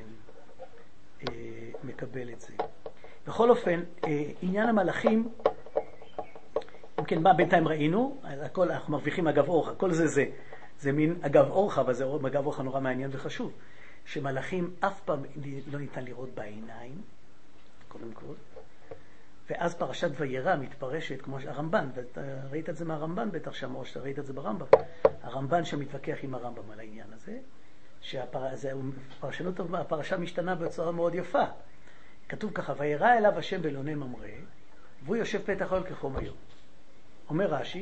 Speaker 1: מקבל את זה. בכל אופן, עניין המלאכים, אם כן, מה בינתיים ראינו? הכל, אנחנו מרוויחים אגב אורחה, כל זה מין אגב אורחה, אבל זה אגב אורחה נורא מעניין וחשוב, שמלאכים אף פעם לא ניתן לראות בעיניים, קודם כל, ואז פרשת וירא מתפרשת כמו הרמב"ן, ואתה ראית את זה מהרמב"ן בטח שם, או שאתה ראית את זה ברמב"ם, הרמב"ן שמתווכח עם הרמב"ם על העניין הזה, שהפרשנות הפרשה משתנה בצורה מאוד יפה. כתוב ככה, וירא אליו השם באלוני ממרא, והוא יושב פתח אוהל כחום היום. אומר רש"י,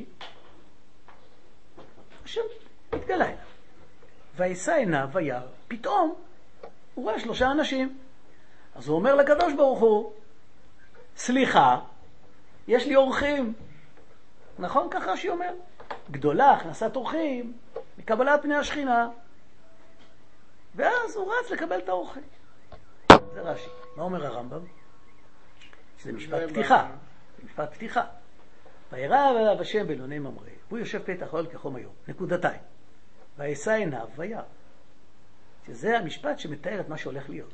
Speaker 1: השם התגלה אליו, וישא עיניו וירא, פתאום הוא רואה 3 אנשים. אז הוא אומר לקדוש ברוך הוא, סליחה, יש לי אורחים. נכון? ככה רש"י אומר. גדולה, הכנסת אורחים, מקבלת פני השכינה. ואז הוא רץ לקבל את האורחים. זה רש"י. מה אומר הרמב"ם? שזה משפט פתיחה. משפט פתיחה. וירא אליו השם באלוני ממרא, והוא יושב פתח אוהל כחום היום. נקודתיים. וישא עיניו וירא. שזה המשפט שמתאר את מה שהולך להיות.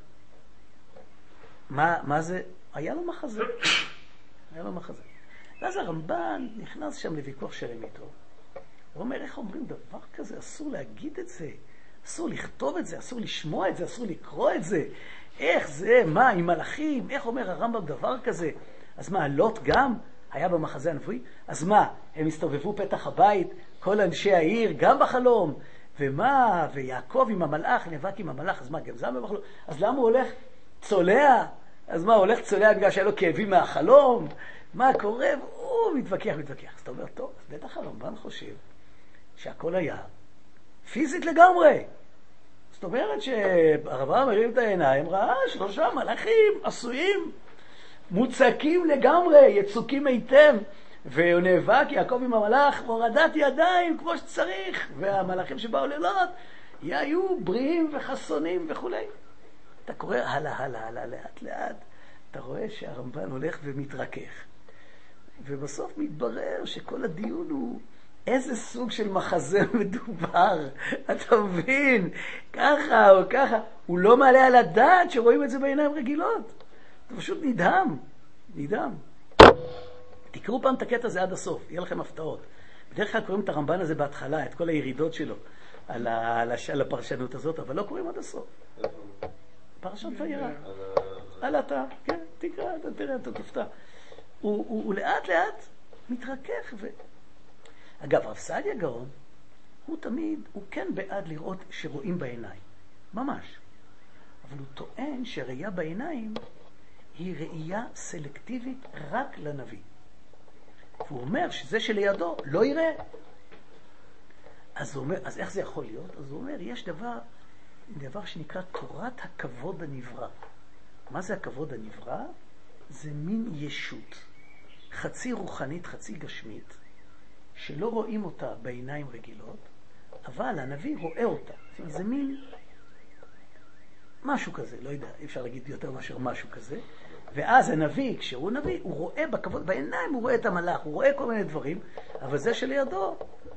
Speaker 1: מה זה? היה לו מחזה. היה לו מחזה. ואז הרמב"ן נכנס שם לוויכוח שלם איתו. הוא אומר, איך אומרים דבר כזה? אסור להגיד את זה. אסור לכתוב את זה, אסור לשמוע את זה, אסור לקרוא את זה. איך זה? מה? עם מלאכים? איך אומר הרמב"ם דבר כזה? אז מה, לוט גם היה במחזה הנבואי? אז מה, הם הסתובבו פתח הבית, כל אנשי העיר, גם בחלום? ומה? ויעקב עם המלאך, נאבק עם המלאך, אז מה, גם זה בחלום? אז למה הוא הולך צולע? אז מה, הוא הולך צולע בגלל שהיה לו כאבים מהחלום? מה קורה? הוא מתווכח. אז אתה אומר, טוב, אז בטח הרמב"ן חושב שהכל היה פיזית לגמרי. זאת אומרת שהרמב"ם מרים את העיניים, ראה 3 מלאכים עשויים, מוצקים לגמרי, יצוקים היטב, והוא נאבק יעקב עם המלאך, הורדת ידיים כמו שצריך, והמלאכים שבאו ללוט היו בריאים וחסונים וכו'. אתה קורא הלאה, לאט לאט, אתה רואה שהרמב"ן הולך ומתרכך. ובסוף מתברר שכל הדיון הוא איזה סוג של מחזה מדובר. אתה מבין? ככה או ככה. הוא לא מעלה על הדעת שרואים את זה בעיניים רגילות. אתה פשוט נדהם. תקראו פעם את הקטע הזה עד הסוף, יהיה לכם הפתעות. בדרך כלל קוראים את הרמב"ן הזה בהתחלה, את כל הירידות שלו על הפרשנות הזאת, אבל לא קוראים עד הסוף. פרשת וירא. על אתה, כן, תקרא, אתה תראה, אתה תופתע. הוא לאט לאט מתרכך. אגב, רב סעדיה גאון, הוא כן בעד לראות שרואים בעיניים. ממש. אבל הוא טוען שראייה בעיניים היא ראייה סלקטיבית רק לנביא. והוא אומר שזה שלידו לא יראה. אז איך זה יכול להיות? אז הוא אומר, יש דבר שנקרא תורת הכבוד הנברא. מה זה הכבוד הנברא? זה מין ישות, חצי רוחנית, חצי גשמית, שלא רואים אותה בעיניים רגילות, אבל הנביא רואה אותה. זאת אומרת, זה מין משהו כזה, לא יודע, אי אפשר להגיד יותר מאשר משהו כזה. ואז הנביא, כשהוא נביא, הוא רואה בכבוד, בעיניים הוא רואה את המלאך, הוא רואה כל מיני דברים, אבל זה שלידו,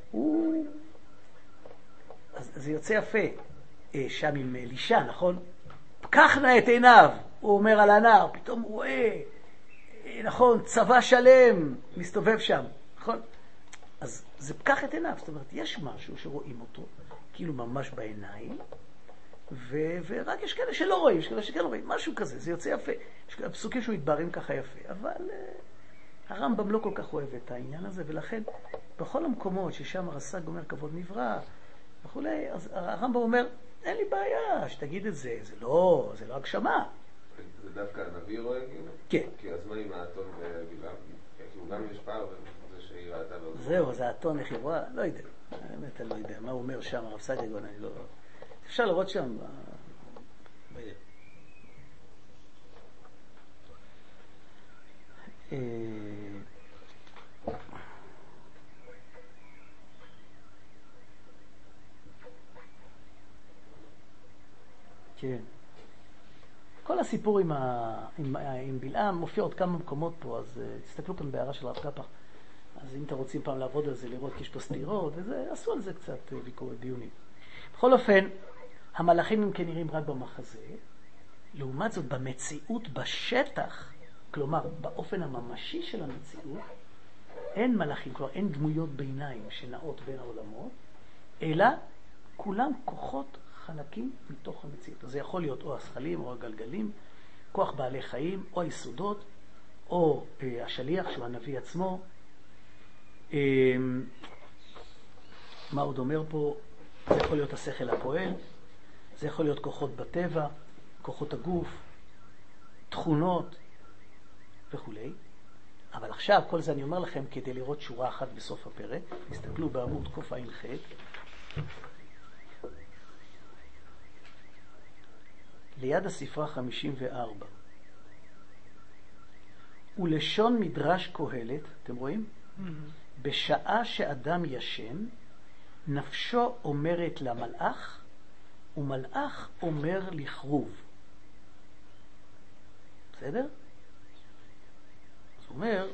Speaker 1: אז זה יוצא יפה שם עם אלישע, נכון? פקח נא את עיניו, הוא אומר על הנער, פתאום הוא רואה, נכון, צבא שלם מסתובב שם, נכון? אז זה פקח את עיניו, זאת אומרת, יש משהו שרואים אותו, כאילו ממש בעיניים, ורק יש כאלה שלא רואים, יש כאלה שכן רואים, משהו כזה, זה יוצא יפה. יש כאלה פסוקים שמתבררים ככה יפה, אבל הרמב"ם לא כל כך אוהב את העניין הזה, ולכן בכל המקומות ששם הרס"ג אומר כבוד נברא וכולי, אז הרמב"ם אומר, אין לי בעיה שתגיד את זה, זה לא הגשמה.
Speaker 4: זה דווקא הנביא רואה כאילו?
Speaker 1: כן.
Speaker 4: כי אז מה עם האתון ובלעם? גם יש פער בזה שהיא ראתה לו.
Speaker 1: זהו, זה האתון איך היא רואה, לא יודע. האמת, אני לא יודע. מה הוא אומר שם, הרב סגגון, אני לא... אפשר לראות שם... לא יודע. כן. כל הסיפור עם בלעם מופיע עוד כמה מקומות פה, אז תסתכלו כאן בהערה של רב קפח. אז אם אתם רוצים פעם לעבוד על זה, לראות כי יש פה סתירות, וזה, עשו על זה קצת ביקורת דיונים. בכל אופן, המלאכים הם כן נראים רק במחזה, לעומת זאת במציאות בשטח, כלומר באופן הממשי של המציאות, אין מלאכים, כלומר אין דמויות ביניים שנעות בין העולמות, אלא כולם כוחות חלקים מתוך המציאות. אז זה יכול להיות או השכלים או הגלגלים, כוח בעלי חיים או היסודות, או השליח שהוא הנביא עצמו. מה עוד אומר פה? זה יכול להיות השכל הפועל, זה יכול להיות כוחות בטבע, כוחות הגוף, תכונות וכו'. אבל עכשיו כל זה אני אומר לכם כדי לראות שורה אחת בסוף הפרק. תסתכלו בעמוד קע"ח. ליד הספרה 54. ולשון מדרש קהלת, אתם רואים? בשעה שאדם ישן, נפשו אומרת למלאך, ומלאך אומר לכרוב. בסדר? זאת אומרת,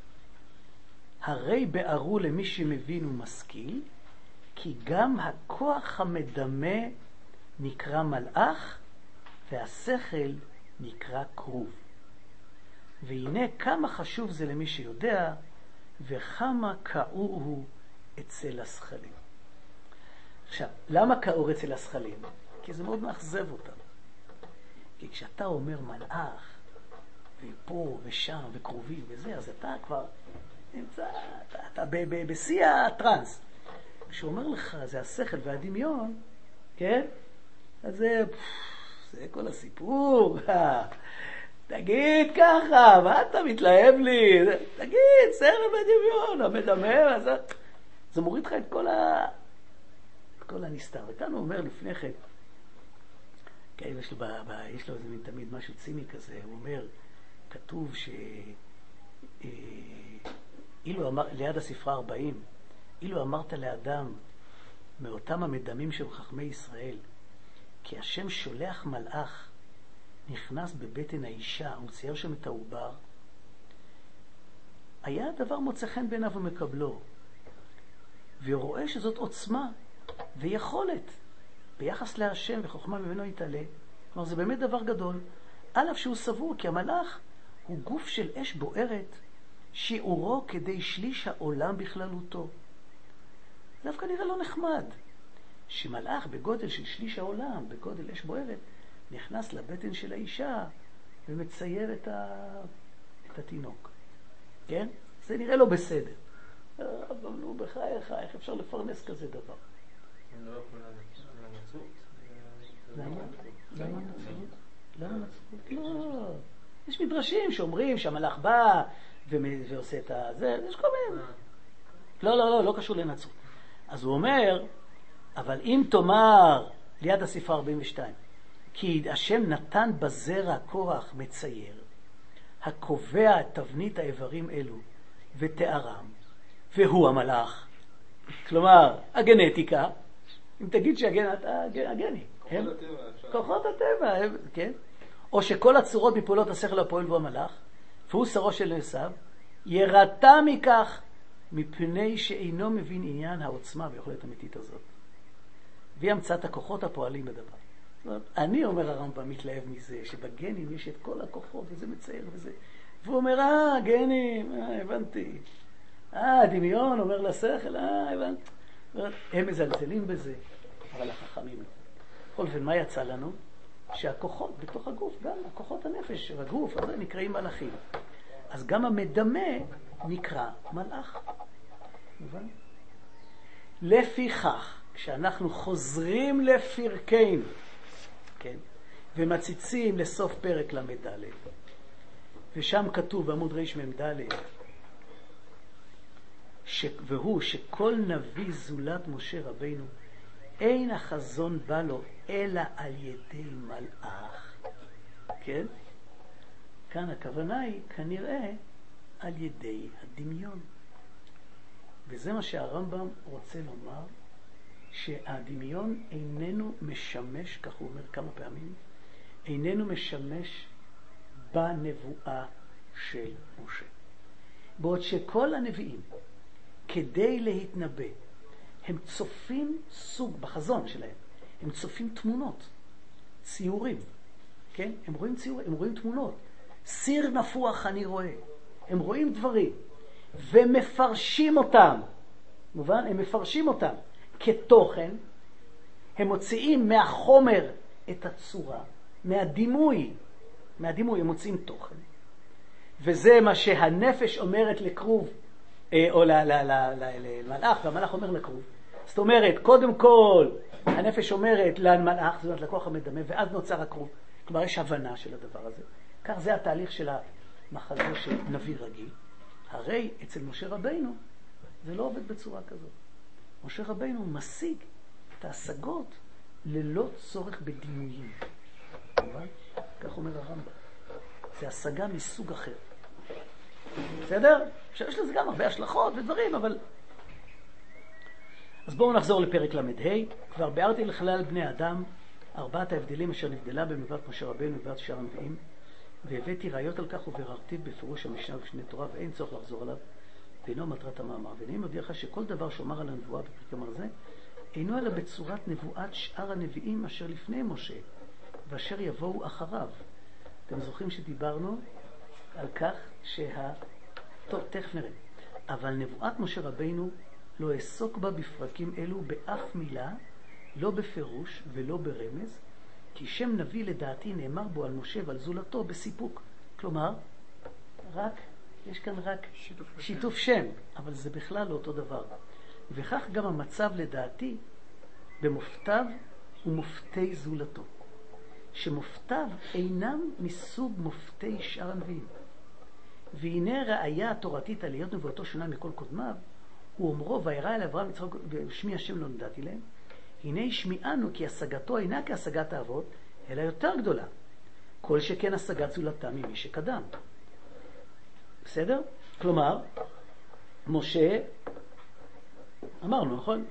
Speaker 1: הרי בערו למי שמבין ומשכיל, כי גם הכוח המדמה נקרא מלאך, והשכל נקרא כרוב. והנה כמה חשוב זה למי שיודע, וכמה כאור הוא אצל השכלים. עכשיו, למה כאור אצל השכלים? כי זה מאוד מאכזב אותם. כי כשאתה אומר מלאך, ופה ושם וקרובים וזה, אז אתה כבר נמצא, אתה בשיא הטרנס. כשאומר לך, זה השכל והדמיון, כן? אז זה כל הסיפור. תגיד ככה, מה אתה מתלהב לי? תגיד, שכל ודמיון, המדמה, זה מוריד לך את כל הנסתר. וכאן הוא אומר לפני כן, כן, יש לו איזה תמיד משהו ציני כזה, הוא אומר, כתוב אילו אמר, ליד הספרה 40, אילו אמרת לאדם מאותם המדמים של חכמי ישראל, כי השם שולח מלאך, נכנס בבטן האישה, הוא צייר שם את העובר, היה הדבר מוצא חן בעיניו ומקבלו, והוא רואה שזאת עוצמה ויכולת ביחס להשם, וחוכמה ממנו יתעלה. כלומר, זה באמת דבר גדול, אף שהוא סבור כי המלאך הוא גוף של אש בוערת, שיעורו כדי שליש העולם בכללותו. זה דווקא נראה לא נחמד, שמלאך בגודל של שליש העולם, בגודל אש בוערת, נכנס לבטן של האישה ומצייר את התינוק. כן? זה נראה לו בסדר. אבל נו, בחייך, איך אפשר לפרנס כזה דבר?
Speaker 6: הם לא יכולים לנצרות?
Speaker 1: למה נצרות? לא. יש מדרשים שאומרים שהמלאך בא ועושה את זה, יש כל מיני. לא קשור לנצרות. אז הוא אומר, אבל אם תאמר, ליד הספרה 42, כי השם נתן בזרע כוח מצייר, הקובע את תבנית האיברים אלו ותארם, והוא המלאך. כלומר, הגנטיקה, אם תגיד הגני, כוחות הטבע, כן? או שכל הצורות מפעולות השכל הפועל והוא המלאך, והוא שרו של עשיו, ירתה מכך מפני שאינו מבין עניין העוצמה ויכולת אמיתית הזאת. והיא המצאת הכוחות הפועלים בדבר. אני אומר הרמב"ם מתלהב מזה, שבגנים יש את כל הכוחות, וזה מצייר וזה. והוא אומר, גנים, הבנתי. דמיון אומר לשכל, הבנתי. הם מזלזלים בזה, אבל החכמים לא. בכל אופן, מה יצא לנו? שהכוחות בתוך הגוף, גם הכוחות הנפש והגוף, אז נקראים מלאכים. אז גם המדמה נקרא מלאך. מובן? לפיכך, כשאנחנו חוזרים לפרקנו, כן? ומציצים לסוף פרק למד, ושם כתוב בעמוד רמד, והוא שכל נביא זולת משה רבינו, אין החזון בא לו אלא על ידי מלאך. כן? כאן הכוונה היא כנראה על ידי הדמיון. וזה מה שהרמב"ם רוצה לומר, שהדמיון איננו משמש, כך הוא אומר כמה פעמים, איננו משמש בנבואה של משה. בעוד שכל הנביאים, כדי להתנבא, הם צופים סוג, בחזון שלהם, הם צופים תמונות, ציורים, כן? הם רואים ציורים, הם רואים תמונות. סיר נפוח אני רואה. הם רואים דברים, ומפרשים אותם. מובן? הם מפרשים אותם כתוכן. הם מוציאים מהחומר את הצורה, מהדימוי הם מוציאים תוכן. וזה מה שהנפש אומרת לכרוב, או למלאך, והמלאך אומר לכרוב. זאת אומרת, קודם כל, הנפש אומרת למלאך, זאת אומרת, לכוח המדמה, ואז נוצר הכרוב. כלומר, יש הבנה של הדבר הזה. כך זה התהליך של המחזה של נביא רגיל. הרי אצל משה רבינו, זה לא עובד בצורה כזאת. משה רבינו משיג את ההשגות ללא צורך בדימויים. כך אומר הרמב"ם. זה השגה מסוג אחר. בסדר? יש לזה גם הרבה השלכות ודברים, אבל... אז בואו נחזור לפרק למ"ה. כבר ביארתי לכלל בני אדם 4 ההבדלים אשר נבדלה בנבואת משה רבינו ובנבואת שאר הנביאים, והבאתי ראיות על כך וביררתי בפירוש המשנה ובשני תורה, ואין צורך לחזור עליו, ואינו מטרת המאמר. ואני מודיע לך שכל דבר שאומר על הנבואה בפרק המר זה, אינו אלא בצורת נבואת שאר הנביאים אשר לפני משה, ואשר יבואו אחריו. אתם זוכרים שדיברנו על כך טוב, תכף נראה. אבל נבואת משה רבינו לא העסוק בה בפרקים אלו באף מילה, לא בפירוש ולא ברמז, כי שם נביא לדעתי נאמר בו על משה ועל זולתו בסיפוק. כלומר, יש כאן רק שיתוף שם, אבל זה בכלל לא אותו דבר. וכך גם המצב לדעתי במופתיו ומופתי זולתו. שמופתיו אינם מסוג מופתי שאר הנביאים. והנה ראיה התורתית על להיות נבואתו שונה מכל קודמיו, הוא אומרו וירא אל אברהם יצחק ושמי השם לא נדעתי להם. הנה שמיענו כי השגתו אינה כהשגת האבות, אלא יותר גדולה. כל שכן השגת זולתם ממי שקדם. בסדר? כלומר, משה, אמרנו, נכון?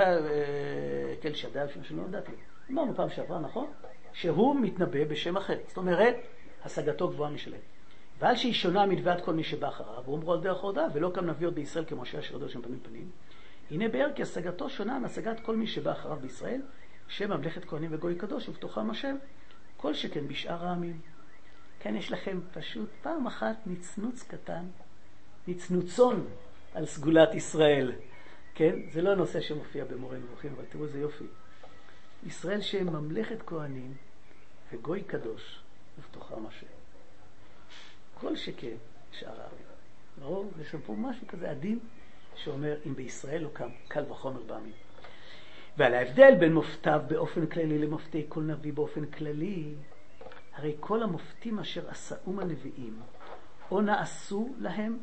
Speaker 1: כל שדאי שלא נדעתי. אמרנו פעם שעברה, נכון? שהוא מתנבא בשם אחר. זאת אומרת, השגתו גבוהה משלהם. ועל שהיא שונה מנבואת כל מי שבא אחריו, הוא אומרו על דרך הודעה, ולא קם נביא עוד בישראל כמשה אשר ידעו שם פנים פנים. הנה באר כי השגתו שונה מהשגת כל מי שבא אחריו בישראל, שם ממלכת כהנים וגוי קדוש, ובתוכם השם, כל שכן בשאר העמים. כאן יש לכם פשוט פעם אחת נצנוץ קטן, נצנוצון על סגולת ישראל. כן? זה לא הנושא שמופיע במורה נבוכים, אבל תראו איזה יופי. ישראל שהם ממלכת כהנים וגוי קדוש, ובתוכם השם. כל שכן שאר העמים. ברור? יש פה משהו כזה עדין שאומר אם בישראל הוא קל וחומר בעמים. ועל ההבדל בין מופתיו באופן כללי למופתי כל נביא באופן כללי, הרי כל המופתים אשר עשאום הנביאים או נעשו להם,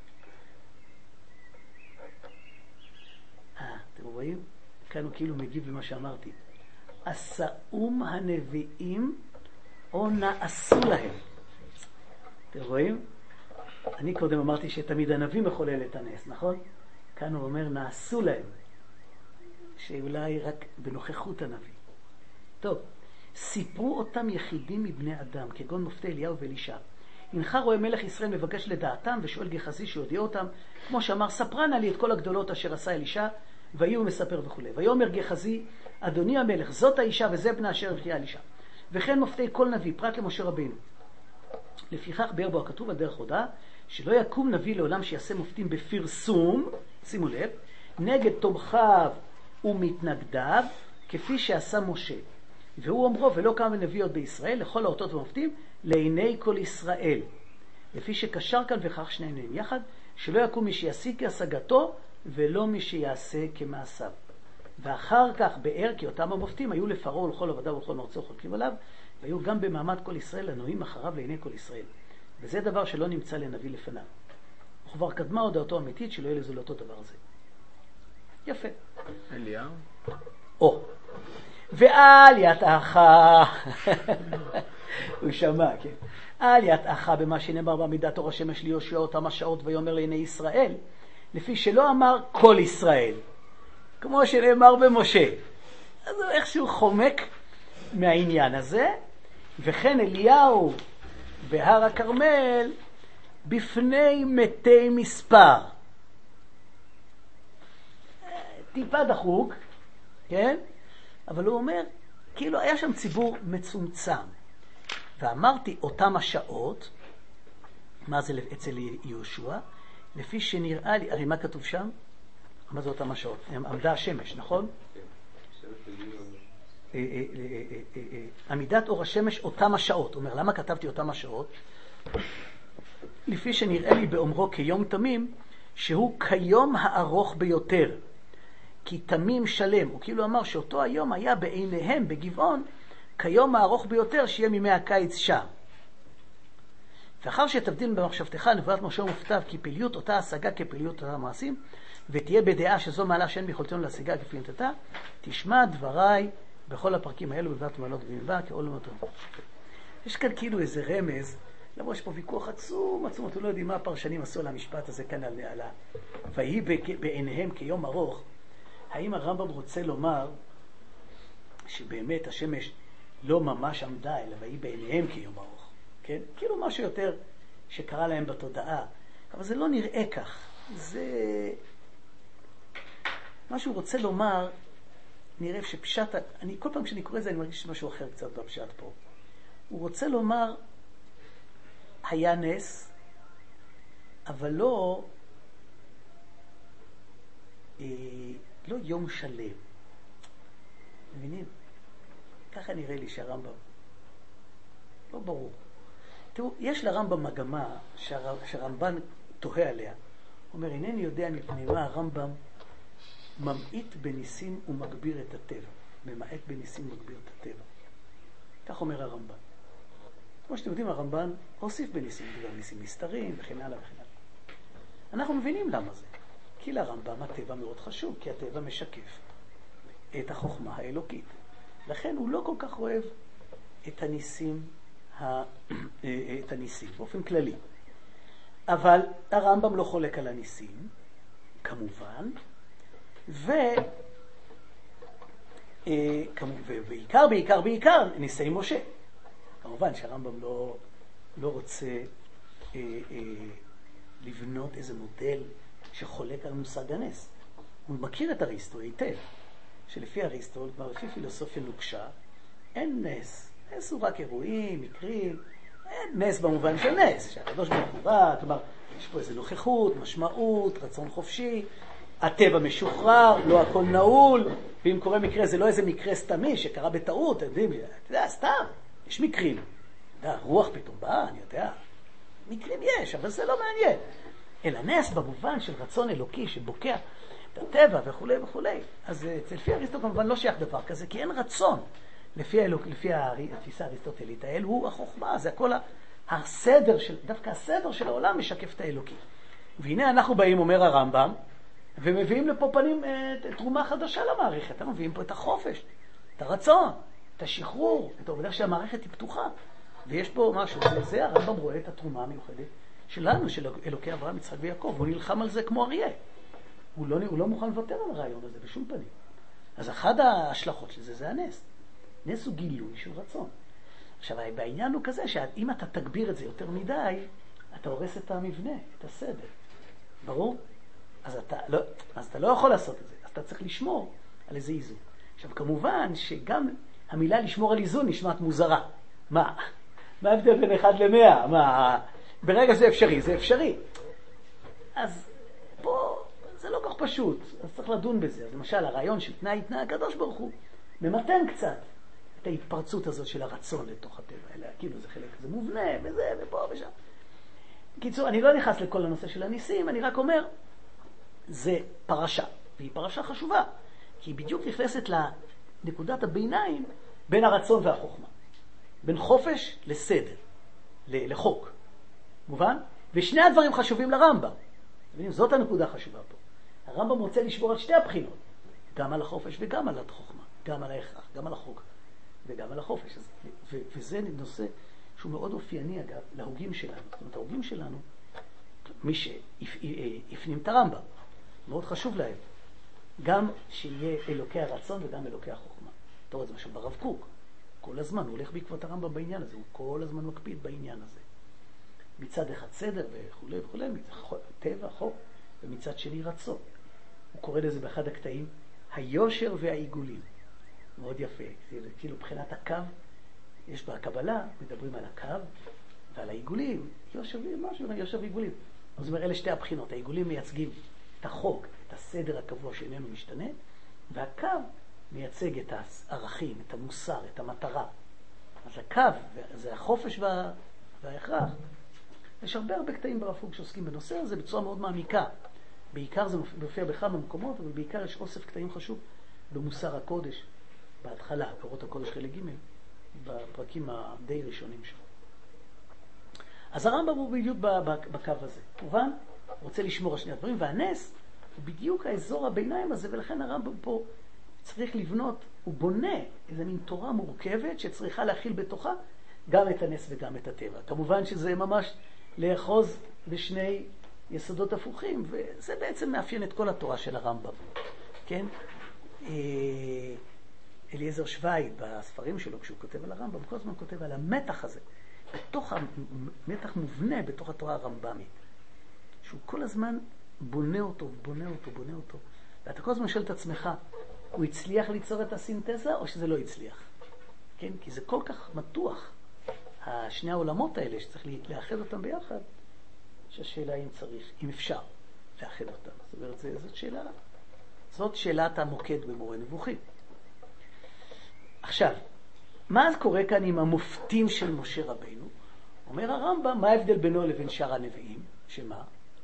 Speaker 1: אתם רואים? כאן הוא כאילו מגיב למה שאמרתי. עשאום הנביאים או נעשו להם. אתם רואים? אני קודם אמרתי שתמיד הנביא מחולל את הנס, נכון? כאן הוא אומר נעשו להם, שאולי רק בנוכחות הנביא. טוב, סיפרו אותם יחידים מבני אדם, כגון מופתי אליהו ואלישע. הנך רואה מלך ישראל מבקש לדעתם ושואל גחזי שיודיע אותם, כמו שאמר, ספרנה לי את כל הגדולות אשר עשה אלישע, והיא הוא מספר וכו'. ויאמר גחזי, אדוני המלך, זאת האישה וזה בנה אשר הביאה אלישע. וכן מופתי כל נביא, פרט למשה רבינו. לפיכך באר בו הכתוב על דרך הודעה, שלא יקום נביא לעולם שיעשה מופתים בפרסום, שימו לב, נגד תומכיו ומתנגדיו, כפי שעשה משה. והוא אומרו, ולא קם נביאות בישראל, לכל האותות ומופתים, לעיני כל ישראל. לפי שקשר כאן וכך שני עיניהם יחד, שלא יקום מי שיעשי כהשגתו, ולא מי שיעשה כמעשיו. ואחר כך באר כי אותם המופתים היו לפרעה ולכל עבדיו ולכל מרצו חולקים עליו, והיו גם במעמד כל ישראל הנועים אחריו לעיני כל ישראל. וזה דבר שלא נמצא לנביא לפניו. וכבר קדמה הודעתו אמיתית שלא יהיה לזולתו דבר זה. יפה.
Speaker 3: אליהו?
Speaker 1: או. ואל יטעך, הוא שמע, כן. אל יטעך במה שנאמר בעמידת אור השמש ליהושע אותם השעות ויאמר לעיני ישראל, לפי שלא אמר כל ישראל, כמו שנאמר במשה. אז הוא איכשהו חומק מהעניין הזה, וכן אליהו בהר הכרמל בפני מתי מספר. טיפה דחוק, כן? אבל הוא אומר, כאילו היה שם ציבור מצומצם. ואמרתי אותם השעות, מה זה אצל יהושע? לפי שנראה לי, הרי מה כתוב שם? מה זה אותם השעות? עמדה השמש, נכון? עמידת אור השמש אותם השעות. הוא אומר, למה כתבתי אותם השעות? לפי שנראה לי באומרו כיום תמים, שהוא כיום הארוך ביותר. כי תמים שלם. הוא כאילו אמר שאותו היום היה בעיניהם בגבעון, כיום הארוך ביותר שיהיה מימי הקיץ שם. ואחר שתבדיל במחשבתך נבואת משה ומופתיו כי פעיליות אותה השגה כפעיליות אותה מעשים, ותהיה בדעה שזו מעלה שאין ביכולתנו להשיגה כפי נתתה, תשמע דבריי בכל הפרקים האלו בבת מעלות ובמדבר כעול ומטר. יש כאן כאילו איזה רמז, למרות שפה ויכוח עצום, אתם לא יודעים מה הפרשנים עשו על המשפט הזה כאן על נעלה. ויהי בעיניהם כיום ארוך. האם הרמב"ם רוצה לומר שבאמת השמש לא ממש עמדה, אלא והיא בעיניהם כיום ארוך? כן? כאילו משהו יותר שקרה להם בתודעה. אבל זה לא נראה כך. זה... מה שהוא רוצה לומר, נראה שפשט... כל פעם שאני קורא את זה אני מרגיש משהו אחר קצת בפשט פה. הוא רוצה לומר, היה נס, אבל לא יום שלם. מבינים? ככה נראה לי שהרמב"ם לא ברור. תראו, יש לרמב"ם מגמה שהרמב"ן תוהה עליה. הוא אומר, אינני יודע מפני מה הרמב"ם ממעיט בניסים ומגביר את הטבע. ממעט בניסים ומגביר את הטבע. כך אומר הרמב"ן. כמו שאתם יודעים, הרמב"ן הוסיף בניסים, דבר ניסים מסתרים וכן הלאה וכן הלאה. אנחנו מבינים למה זה. כי לרמב"ם הטבע מאוד חשוב, כי הטבע משקף את החוכמה האלוקית. לכן הוא לא כל כך אוהב את הניסים, באופן כללי. אבל הרמב"ם לא חולק על הניסים, כמובן, בעיקר ניסי משה. כמובן שהרמב"ם לא רוצה לבנות איזה מודל שחולק על מושג הנס. הוא מכיר את אריסטו היטב, שלפי אריסטו, כבר לפי פילוסופיה נוקשה, אין נס. נס הוא רק אירועים, מקרים, אין נס במובן של נס, שהקדוש ברוך הוא בא, כלומר, יש פה איזו נוכחות, משמעות, רצון חופשי, הטבע משוחרר, לא הכל נעול, ואם קורה מקרה, זה לא איזה מקרה סתמי שקרה בטעות, אתה יודע, סתם, יש מקרים. אתה יודע, רוח פתאום באה, אני יודע, מקרים יש, אבל זה לא מעניין. אלא נס במובן של רצון אלוקי שבוקע את הטבע וכו' וכו'. אז לפי אריסטו כמובן לא שייך דבר כזה, כי אין רצון. לפי התפיסה האריסטוטלית, האל הוא החוכמה, זה הכל הסדר דווקא הסדר של העולם משקף את האלוקי. והנה אנחנו באים, אומר הרמב"ם, ומביאים לפה פנים תרומה חדשה למערכת. הם מביאים פה את החופש, את הרצון, את השחרור, את העובדה שהמערכת היא פתוחה. ויש פה משהו, זה הרמב"ם רואה את התרומה המיוחדת שלנו, של אלוקי אברהם, יצחק ויעקב. הוא נלחם על זה כמו אריה. הוא לא מוכן לוותר על הרעיון הזה בשום פנים. אז אחד ההשלכות של זה זה הנס. נס הוא גילוי של רצון. עכשיו, בעניין הוא כזה שאם אתה תגביר את זה יותר מדי, אתה הורס את המבנה, את הסדר. ברור? אז אתה לא יכול לעשות את זה. אז אתה צריך לשמור על איזה איזון. עכשיו, כמובן שגם המילה לשמור על איזון נשמעת מוזרה. מה ההבדל בין 1 ל-100? ברגע זה אפשרי, זה אפשרי. אז פה זה לא כך פשוט. אז צריך לדון בזה. אז למשל, הרעיון של תנאי הקדוש ברוך הוא ממתן קצת את ההתפרצות הזאת של הרצון לתוך הטבע. אלא כאילו זה חלק, זה מובנה, וזה, ופה ושם. בקיצור, אני לא נכנס לכל הנושא של הניסים, אני רק אומר, זה פרשה. והיא פרשה חשובה. כי היא בדיוק נכנסת לנקודת הביניים בין הרצון והחוכמה. בין חופש לסדר, לחוק. מובן? ושני הדברים חשובים לרמב"ם. זאת הנקודה החשובה פה. הרמב"ם רוצה לשבור על שתי הבחינות, גם על החופש וגם על החוכמה, גם על ההכרח, גם על החוק וגם על החופש. וזה נושא שהוא מאוד אופייני אגב להוגים שלנו. זאת אומרת, ההוגים שלנו, מי שהפנים את הרמב"ם, מאוד חשוב להם. גם שיהיה אלוקי הרצון וגם אלוקי החוכמה. אתה רואה, זה משהו ברב קוק. כל הזמן הוא הולך בעקבות הרמב"ם בעניין הזה, הוא כל הזמן מקפיד בעניין הזה. מצד אחד סדר וכו' וכו', טבע, חוק, ומצד שני רצון. הוא קורא לזה באחד הקטעים, היושר והעיגולים. מאוד יפה. זה כאילו מבחינת הקו, יש בקבלה, מדברים על הקו ועל העיגולים. יושר ומשהו, יושר ועיגולים. זאת אומרת, אלה שתי הבחינות. העיגולים מייצגים את החוק, את הסדר הקבוע שאיננו משתנה, והקו מייצג את הערכים, את המוסר, את המטרה. אז הקו, זה החופש וההכרח. יש הרבה קטעים ברב קוק שעוסקים בנושא הזה בצורה מאוד מעמיקה. בעיקר זה מופיע בכמה מקומות, אבל בעיקר יש אוסף קטעים חשוב במוסר הקודש, בהתחלה, פירות הקודש חלק ג' בפרקים הדי ראשונים שלו. אז הרמב"ם הוא בדיוק בקו הזה. כמובן, רוצה לשמור על שני הדברים, והנס הוא בדיוק האזור הביניים הזה, ולכן הרמב"ם פה צריך לבנות, הוא בונה איזו מין תורה מורכבת שצריכה להכיל בתוכה גם את הנס וגם את הטבע. כמובן שזה ממש לאחוז בשני יסודות הפוכים, וזה בעצם מאפיין את כל התורה של הרמב"ם. כן? אליעזר שווייד בספרים שלו, כשהוא כותב על הרמב"ם, כל הזמן כותב על המתח הזה, בתוך המתח מובנה בתוך התורה הרמב"מית, שהוא כל הזמן בונה אותו, ואתה כל הזמן שואל את עצמך, הוא הצליח ליצור את הסינתזה או שזה לא הצליח? כן? כי זה כל כך מתוח, שני העולמות האלה שצריך לאחד אותם ביחד, שהשאלה אם צריך, אם אפשר לאחד אותם. זאת אומרת, זאת שאלת המוקד במורה נבוכים. עכשיו, מה קורה כאן עם המופתים של משה רבינו? אומר הרמב"ם, מה ההבדל בינו לבין שאר הנביאים? שמה?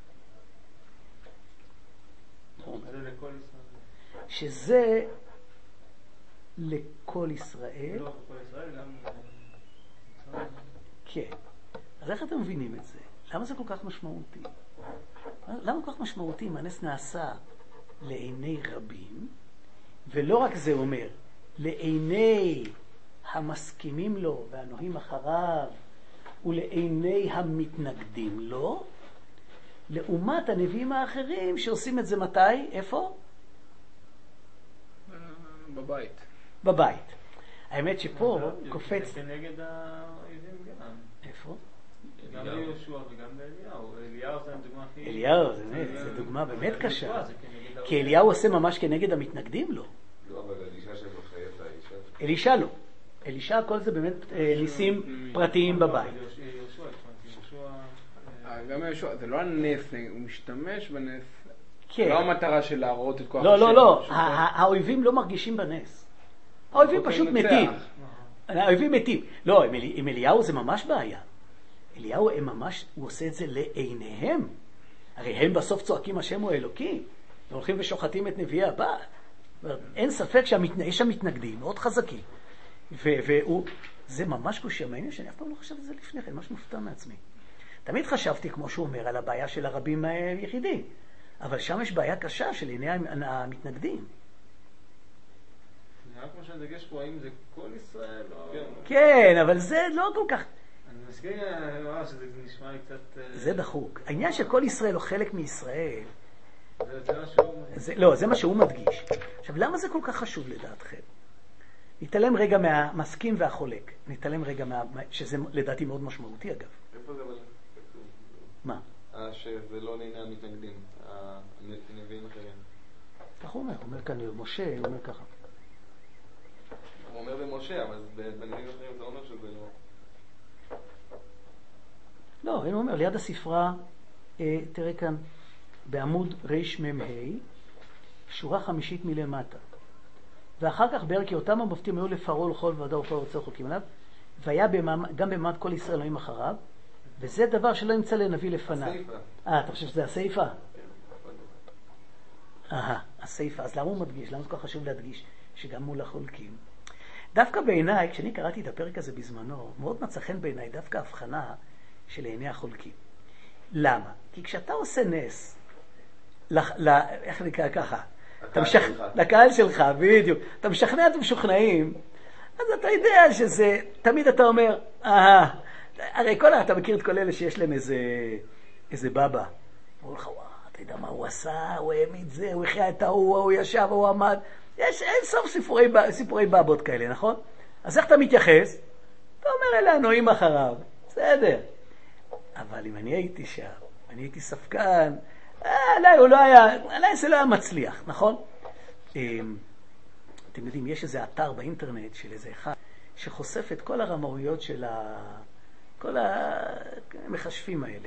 Speaker 1: שזה לכל ישראל.
Speaker 6: לא, לכל ישראל, גם...
Speaker 1: כן. אז איך אתם מבינים את זה? למה זה כל כך משמעותי? למה כל כך משמעותי אם הנס נעשה לעיני רבים, ולא רק זה אומר, לעיני המסכימים לו והנוהים אחריו, ולעיני המתנגדים לו, לעומת הנביאים האחרים שעושים את זה מתי? איפה?
Speaker 3: בבית.
Speaker 1: בבית. האמת שפה קופץ...
Speaker 6: זה כנגד האויבים גם.
Speaker 1: איפה?
Speaker 6: גם ביהושע וגם באליהו. אליהו זה הדוגמה הכי...
Speaker 1: אליהו, זה דוגמה באמת קשה. כי אליהו עושה ממש כנגד המתנגדים לו.
Speaker 4: לא, אבל אלישע שלו חייב לאישה.
Speaker 1: אלישע לא. אלישע הכל זה באמת ניסים פרטיים בבית.
Speaker 3: גם יהושע, זה לא הנס, הוא משתמש בנס.
Speaker 1: כן.
Speaker 3: לא המטרה של להראות את כוח השם.
Speaker 1: לא. האויבים לא מרגישים בנס. האויבים פשוט מתים. האויבים מתים. לא, עם אליהו זה ממש בעיה. אליהו הוא עושה את זה לעיניהם. הרי הם בסוף צועקים השם הוא אלוקי. והולכים ושוחטים את נביאי הבא. אין ספק שיש שם מתנגדים מאוד חזקים. זה ממש קושי מעניין שאני אף פעם לא חשב את זה לפני כן, ממש מופתע מעצמי. תמיד חשבתי, כמו שהוא אומר, על הבעיה של הרבים היחידים. אבל שם יש בעיה קשה של עיני המתנגדים.
Speaker 6: נראה כמו שהדגש פה, האם זה כל ישראל או...
Speaker 1: כן, אבל זה לא כל כך...
Speaker 6: אני מסכים שזה נשמע לי קצת...
Speaker 1: זה דחוק. העניין שכל ישראל הוא חלק מישראל...
Speaker 6: זה מה שהוא...
Speaker 1: לא, זה מה שהוא מדגיש. עכשיו, למה זה כל כך חשוב לדעתכם? נתעלם רגע מהמסכים והחולק. נתעלם רגע שזה לדעתי מאוד משמעותי, אגב.
Speaker 4: איפה זה אבל?
Speaker 1: מה?
Speaker 4: שזה לא לעיני המתנגדים, הנביאים אחרים.
Speaker 1: כך הוא אומר כאן משה, הוא אומר ככה.
Speaker 4: הוא אומר במשה, אבל בנביאים אחרים זה אומר שזה לא...
Speaker 1: לא, הוא אומר, ליד הספרה, תראה כאן, בעמוד רמ"ה, שורה 5 מלמטה. ואחר כך בער כי אותם המופתים היו לפרעה לכל ועדה וכל רוצה חוקים עליו, והיה גם במעמד כל ישראל נוהים אחריו, וזה דבר שלא ימצא לנביא לפניו.
Speaker 4: הסייפה.
Speaker 1: אתה חושב שזה הסייפה? הסייפה. אז למה הוא מדגיש? למה זה כל כך חשוב להדגיש שגם מול החולקים? דווקא בעיניי, כשאני קראתי את הפרק הזה בזמנו, מאוד מצא חן בעיניי דווקא ההבחנה של עיני החולקים. למה? כי כשאתה עושה נס, איך נקרא ככה? לקהל שלך, בדיוק. אתה משכנע את המשוכנעים, אז אתה יודע שזה, תמיד אתה אומר, הרי אתה מכיר את כל אלה שיש להם איזה בבא. אמרו לך, וואו, אתה יודע מה הוא עשה, הוא העמיד זה, הוא החיה את ההוא, הוא ישב, הוא עמד. יש אין סוף סיפורי בבות כאלה, נכון? אז איך אתה מתייחס? אתה אומר, אלה הנועים אחריו. בסדר. אבל אם אני הייתי שם, אני הייתי ספקן, עליי זה לא היה מצליח, נכון? אתם יודעים, יש איזה אתר באינטרנט של איזה אחד שחושף את כל הרמאויות של כל המחשבים האלה.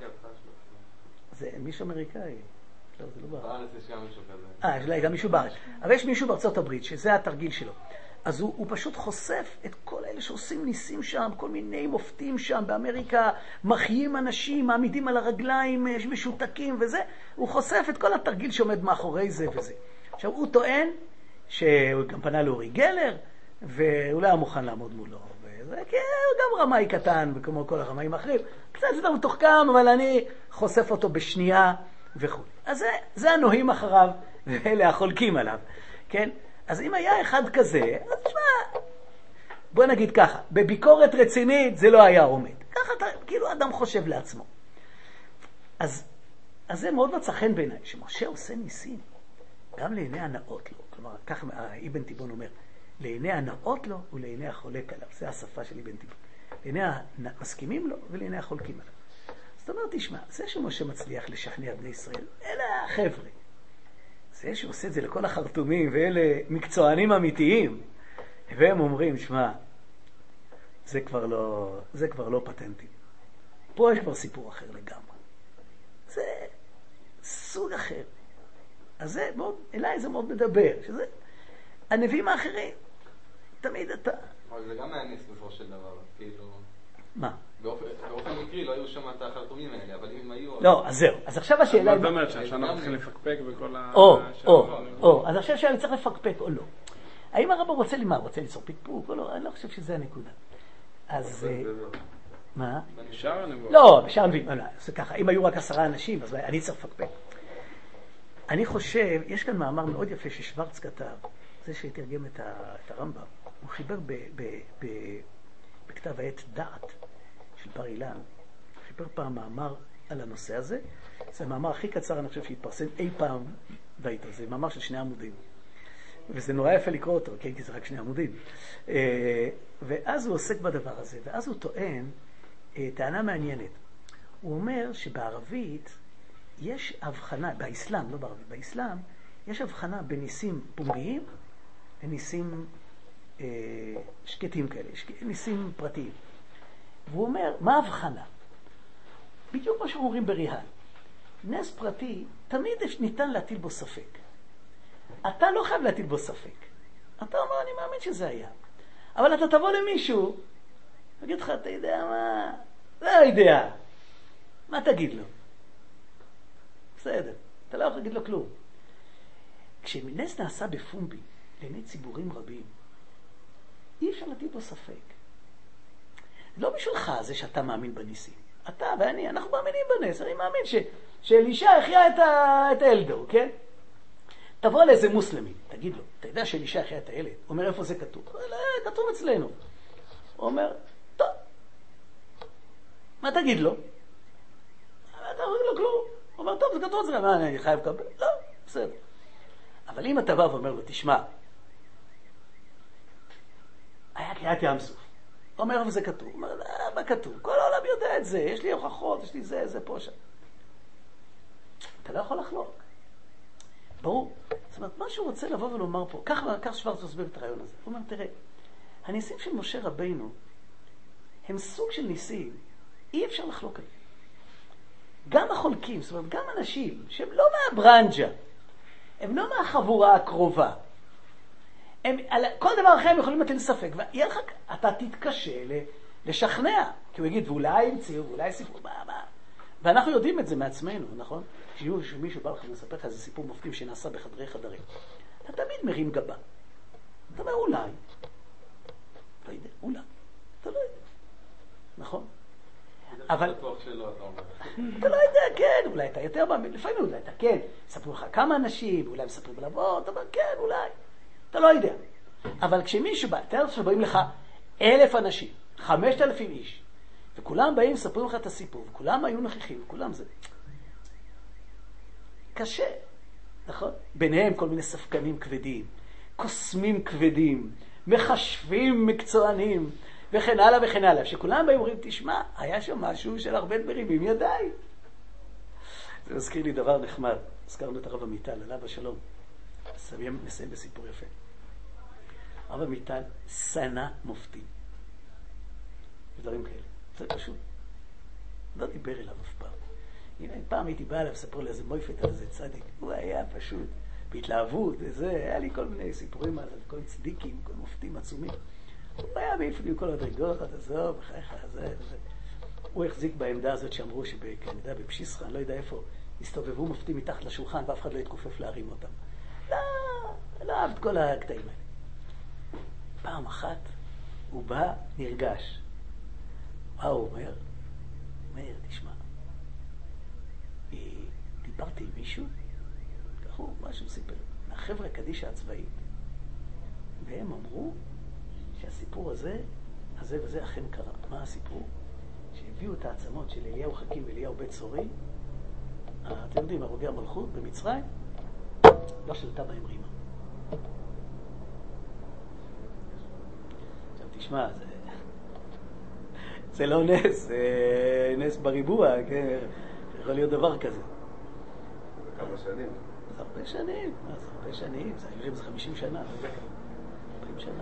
Speaker 1: זה מישהו אמריקאי. לא, זה לא
Speaker 4: בארץ יש גם מישהו כזה.
Speaker 1: יש גם מישהו בארץ. אבל יש מישהו בארצות הברית, שזה התרגיל שלו. אז הוא פשוט חושף את כל אלה שעושים ניסים שם, כל מיני מופתים שם באמריקה, מחיים אנשים, מעמידים על הרגליים, משותקים וזה. הוא חושף את כל התרגיל שעומד מאחורי זה וזה. עכשיו, הוא טוען שהוא גם פנה לאורי גלר, והוא לא היה מוכן לעמוד מולו. וזה, כי הוא גם רמאי קטן, וכמו כל הרמאים האחרים. קצת יותר מתוחכם, אבל אני חושף אותו בשנייה וכו'. אז זה הנוהים אחריו, ואלה החולקים עליו. כן? אז אם היה אחד כזה, אז תשמע, בוא נגיד ככה, בביקורת רצינית זה לא היה עומד. ככה אתה, כאילו אדם חושב לעצמו. אז זה מאוד מצא חן בעיניי, שמשה עושה ניסים, גם לעיני הנאות לו. כלומר, כך אבן תיבון אומר, לעיני הנאות לו ולעיני החולק עליו. זה השפה של אבן תיבון. לעיני המסכימים לו ולעיני החולקים עליו. זאת אומרת, תשמע, זה שמשה מצליח לשכנע בני ישראל, אלה החבר'ה. זה שהוא עושה את זה לכל החרטומים, ואלה מקצוענים אמיתיים, והם אומרים, שמע, זה כבר לא פטנטים. פה יש כבר סיפור אחר לגמרי. זה סוג אחר. אז זה מאוד, אליי זה מאוד מדבר, שזה, הנביאים האחרים, תמיד אתה...
Speaker 4: אבל זה גם מעניס בסופו של דבר, כאילו...
Speaker 1: מה?
Speaker 4: באופן מקרי לא היו שם את החרטומים האלה, אבל אם היו...
Speaker 1: לא, אז זהו. אז עכשיו השאלה...
Speaker 3: מה זאת אומרת שעכשיו אנחנו צריכים לפקפק בכל ה...
Speaker 1: אז עכשיו שאני צריך לפקפק או לא. האם הרב רוצה לי מה? רוצה ליצור פקפוק או לא? אני לא חושב שזה הנקודה. אז... מה?
Speaker 3: בשאר הנבואות.
Speaker 1: לא, בשאר הנבואות. זה ככה, אם היו רק 10 אנשים, אז אני צריך לפקפק. אני חושב, יש כאן מאמר מאוד יפה ששוורץ כתב, זה שהתרגם את הרמב"ם. הוא חיבר בכתב העת דעת של בר אילן. חיבר פעם מאמר על הנושא הזה. זה המאמר הכי קצר, אני חושב, שהתפרסם אי פעם בעיתון. זה מאמר של 2 עמודים. וזה נורא יפה לקרוא אותו, כן? כי זה רק 2 עמודים. ואז הוא עוסק בדבר הזה, ואז הוא טוען טענה מעניינת. הוא אומר שבערבית יש הבחנה, באסלאם, לא בערבית, באסלאם, יש הבחנה בין ניסים פומביים לניסים שקטים כאלה, ניסים פרטיים. והוא אומר, מה ההבחנה? בדיוק מה שאומרים בריה"ל. נס פרטי, תמיד ניתן להטיל בו ספק. אתה לא חייב להטיל בו ספק. אתה אומר, אני מאמין שזה היה. אבל אתה תבוא למישהו, תגיד לך, אתה יודע מה? לא יודע. מה תגיד לו? בסדר. אתה לא יכול להגיד לו כלום. כשנס נעשה בפומבי, לעיני ציבורים רבים, אי אפשר להטיל בו ספק. לא בשבילך זה שאתה מאמין בניסים. אתה ואני, אנחנו מאמינים בנס. אני מאמין שאלישע החיה את הילדו, כן? תבוא לאיזה מוסלמי, תגיד לו, אתה יודע שאלישע החיה את הילד? הוא אומר, איפה זה כתוב? כתוב אצלנו. הוא אומר, טוב. מה תגיד לו? אתה לא תגיד לו כלום. הוא אומר, טוב, זה כתוב אצלנו. מה, אני חייב לקבל? לא, בסדר. אבל אם אתה בא ואומר לו, תשמע, היה קריאת ים סוף. הוא אומר, איפה זה כתוב? הוא אומר, מה כתוב? כל העולם יודע את זה, יש לי הוכחות, יש לי זה פה, שם. אתה לא יכול לחלוק. ברור. זאת אומרת, מה שהוא רוצה לבוא ולומר פה, כך שוורץ מסביר את הרעיון הזה. הוא אומר, תראה, הניסים של משה רבינו הם סוג של ניסים, אי אפשר לחלוק עליהם. גם החולקים, זאת אומרת, גם אנשים שהם לא מהברנג'ה, הם לא מהחבורה הקרובה, כל דבר אחר הם יכולים לתת ספק, ויהיה לך, אתה תתקשה לשכנע, כי הוא יגיד, ואולי המציאו, ואולי סיפור, מה. ואנחנו יודעים את זה מעצמנו, נכון? שמישהו בא לך לספר לך איזה סיפור מופתים שנעשה בחדרי חדרים. אתה תמיד מרים גבה. אתה אומר, אולי. לא יודע, אולי. אתה לא יודע. נכון? אבל...
Speaker 4: בטוח שלא, אתה אומר.
Speaker 1: אתה לא יודע, כן, אולי אתה יותר מאמין, לפעמים אולי אתה כן, מספרים לך כמה אנשים, אולי מספרים עליו, אתה אומר, כן, אולי, אתה לא יודע. אבל כשמישהו בא, תאר לך שבאים לך 1,000 אנשים, 5,000 איש, וכולם באים, מספרים לך את הסיפור, וכולם היו נוכחים, וכולם זה. קשה, נכון? ביניהם כל מיני ספקנים כבדים, קוסמים כבדים, מחשבים מקצוענים, וכן הלאה וכן הלאה. שכולם באים אומרים, תשמע, היה שם משהו של הרבה מרימים ידיים. זה מזכיר לי דבר נחמד. הזכרנו את הרב עמיטל, עליו השלום. נסיים בסיפור יפה. הרב עמיטל שנא מופתים. ודברים כאלה. זה פשוט. לא דיבר אליו אף פעם. הנה, פעם הייתי בא אליו לספר לי איזה מויפת על איזה צדיק. הוא היה פשוט בהתלהבות, וזה, היה לי כל מיני סיפורים על כל מיני צדיקים, כל מופתים עצומים. הוא היה בפנים כל הדרגות, עזוב, בחייך, זה. הוא החזיק בעמדה הזאת שאמרו שבקנדה, בפשיסחה, אני לא יודע איפה, הסתובבו מופתים מתחת לשולחן, ואף אחד לא התכופף להרים אותם. לא אהב את כל הקטעים האלה. פעם אחת הוא בא נרגש. הוא אומר, מאיר, תשמע, דיברתי עם מישהו, ככה הוא משהו סיפר, מהחבר'ה קדישה הצבאית, והם אמרו שהסיפור הזה וזה אכן קרה. מה הסיפור? שהביאו את העצמות של אליהו חכים ואליהו בית צורי, אתם יודעים, הרוגי המלכות במצרים, לא שלטה בהם רימה. עכשיו תשמע, זה לא נס, זה נס בריבוע, כן? יכול להיות דבר כזה.
Speaker 4: כמה שנים?
Speaker 1: זה הרבה שנים, זה הרבה שנים, זה 50 שנה, 40 שנה.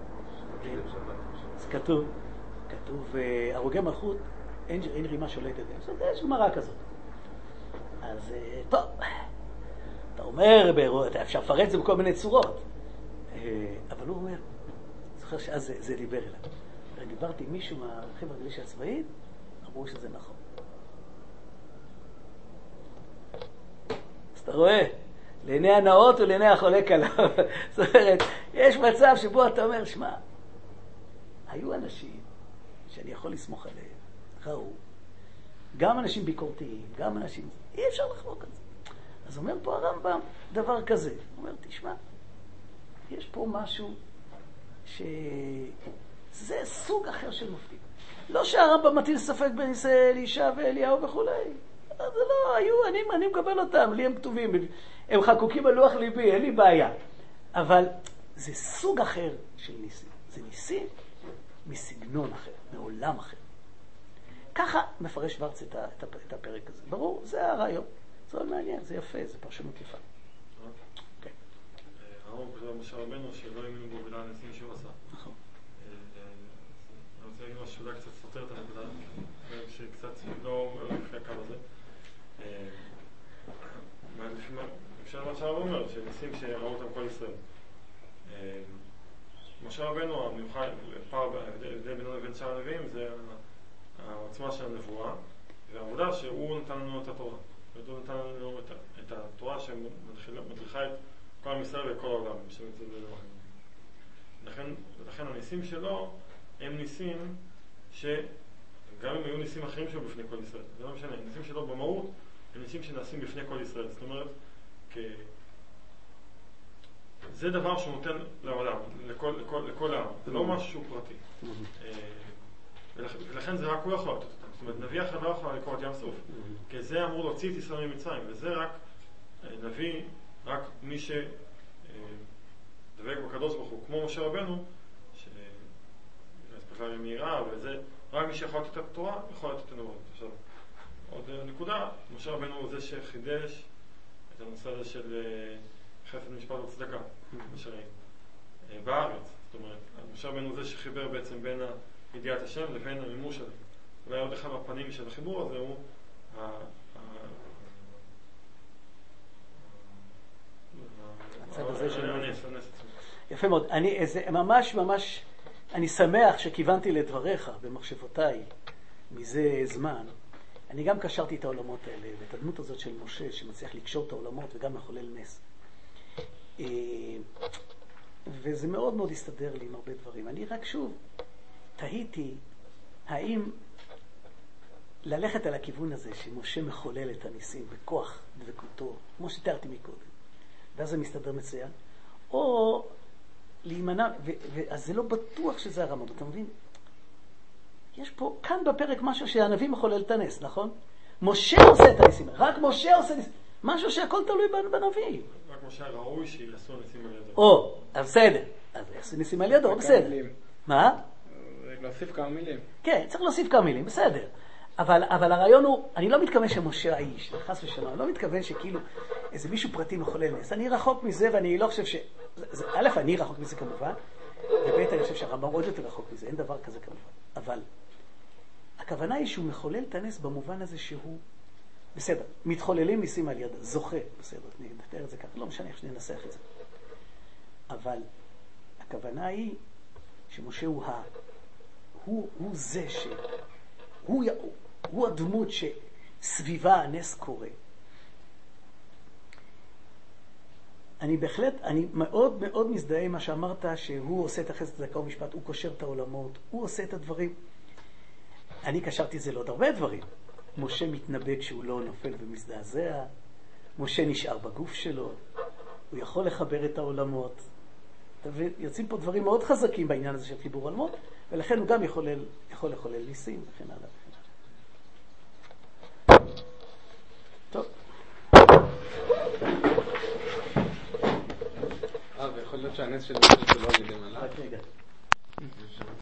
Speaker 1: אז כתוב, הרוגי מלכות, אין רימה שולטת, יש גמרא כזאת. אז טוב, אתה אומר, אפשר לפרט את זה בכל מיני צורות, אבל הוא אומר, זוכר שאז זה דיבר אליו. דיברתי עם מישהו מהחבר'ה הקדישה הצבאית, אמרו שזה נכון. אז אתה רואה, לעיני הנאות ולעיני החולק עליו. זאת אומרת, יש מצב שבו אתה אומר, שמע, היו אנשים שאני יכול לסמוך עליהם, ראו, גם אנשים ביקורתיים, גם אנשים, אי אפשר לחלוק על זה. אז אומר פה הרמב"ם דבר כזה, הוא אומר, תשמע, יש פה משהו שזה סוג אחר של מופתים. לא שהרמב"ם מטיל ספק בין אלישע ואליהו וכולי. זה לא, אני מקבל אותם, לי הם כתובים, הם חקוקים על לוח ליבי, אין לי בעיה. אבל זה סוג אחר של ניסים. זה ניסים מסגנון אחר, מעולם אחר. ככה מפרש שוורץ את הפרק הזה. ברור, זה הרעיון. זה מאוד מעניין, זה יפה, זה פרשנות יפה. כן.
Speaker 2: הרמב"ם כותב משה רבנו שלא האמינו בו בגלל הניסים שהוא עשה.
Speaker 1: נכון.
Speaker 2: אני רוצה להגיד משהו שאולי קצת סותר את הנקודה, שקצת לא לפי הקו הזה. אפשר מה שהרב אומר, שניסים שראו אותם כל ישראל. משה רבנו, המיוחד, ההבדל בינו לבין שאר הנביאים, זה העוצמה של הנבואה, והעבודה שהוא נתן לנו את התורה. הוא נתן לנו את התורה שמדריכה את כל עם ישראל וכל העולם, לכן הניסים שלו הם ניסים שגם אם היו ניסים אחרים שלו בפני כל ישראל, זה לא משנה, הניסים שלו במהות הם ניסים שנעשים בפני כל ישראל. זאת אומרת, זה דבר שהוא נותן לעולם, לכל העם, זה לא משהו פרטי. ולכן זה רק הוא יכול לתת אותם. זאת אומרת, נביא אחר לא יכול לקרוא את ים סוף, כי זה אמור להוציא את ישראל ממצרים, וזה רק נביא, רק מי שדבק בקדוש ברוך הוא, כמו משה רבנו, בכלל מהירה, וזה רק מי שיכול לתת את התורה, יכול לתת את הנבואות. עכשיו, עוד נקודה, משה רבנו הוא זה שחידש את הנושא הזה של חסד משפט וצדקה בשרעים בארץ. זאת אומרת, משה רבנו הוא זה שחיבר בעצם בין ידיעת השם לבין המימוש הזה. אולי עוד אחד מהפנים של החיבור הזה הוא
Speaker 1: הצד הזה של הנס. יפה מאוד. אני שמח שכיוונתי לדבריך במחשבותיי מזה זמן. אני גם קשרתי את העולמות האלה, ואת הדמות הזאת של משה שמצליח לקשור את העולמות וגם לחולל נס. וזה מאוד מאוד הסתדר לי עם הרבה דברים. אני רק שוב תהיתי האם ללכת על הכיוון הזה שמשה מחולל את הניסים בכוח דבקותו, כמו שתיארתי מקודם, ואז זה מסתדר מצוין, או להימנע, אז זה לא בטוח שזה הרמב"ם, אתה מבין? יש פה, כאן בפרק משהו שהנביא מחולל את הנס, נכון? משה עושה את הניסים, רק משה עושה ניסים, משהו שהכל תלוי בנביא.
Speaker 2: רק משה ראוי שיעשו ניסים על ידו.
Speaker 1: או, אז בסדר, אז יעשו ניסים על ידו, בסדר. מה?
Speaker 3: להוסיף כמה מילים.
Speaker 1: כן, צריך להוסיף כמה מילים, בסדר. אבל הרעיון הוא, אני לא מתכוון שמשה האיש, חס ושלום, אני לא מתכוון שכאילו איזה מישהו פרטי מחולל נס. אני רחוק מזה ואני לא חושב א', אני רחוק מזה כמובן, וב' אני חושב שהרמב"ם עוד יותר רחוק מזה, אין דבר כזה כמובן. אבל הכוונה היא שהוא מחולל את הנס במובן הזה שהוא, בסדר, מתחוללים ניסים על יד, זוכה, בסדר, נתאר את זה ככה, לא משנה איך שננסח את זה. אבל הכוונה היא שמשה הוא זה הוא הדמות שסביבה הנס קורה. אני מאוד מאוד מזדהה עם מה שאמרת, שהוא עושה את החסד צדקה ומשפט, הוא קושר את העולמות, הוא עושה את הדברים. אני קשרתי את זה לעוד הרבה דברים. משה מתנבא כשהוא לא נופל ומזדעזע, משה נשאר בגוף שלו, הוא יכול לחבר את העולמות. יוצאים פה דברים מאוד חזקים בעניין הזה של חיבור עולמות, ולכן הוא גם יכול לחולל ניסים וכן הלאה. טוב.
Speaker 3: ויכול להיות שהנס של משה שלא גידם עליו.
Speaker 1: רק רגע.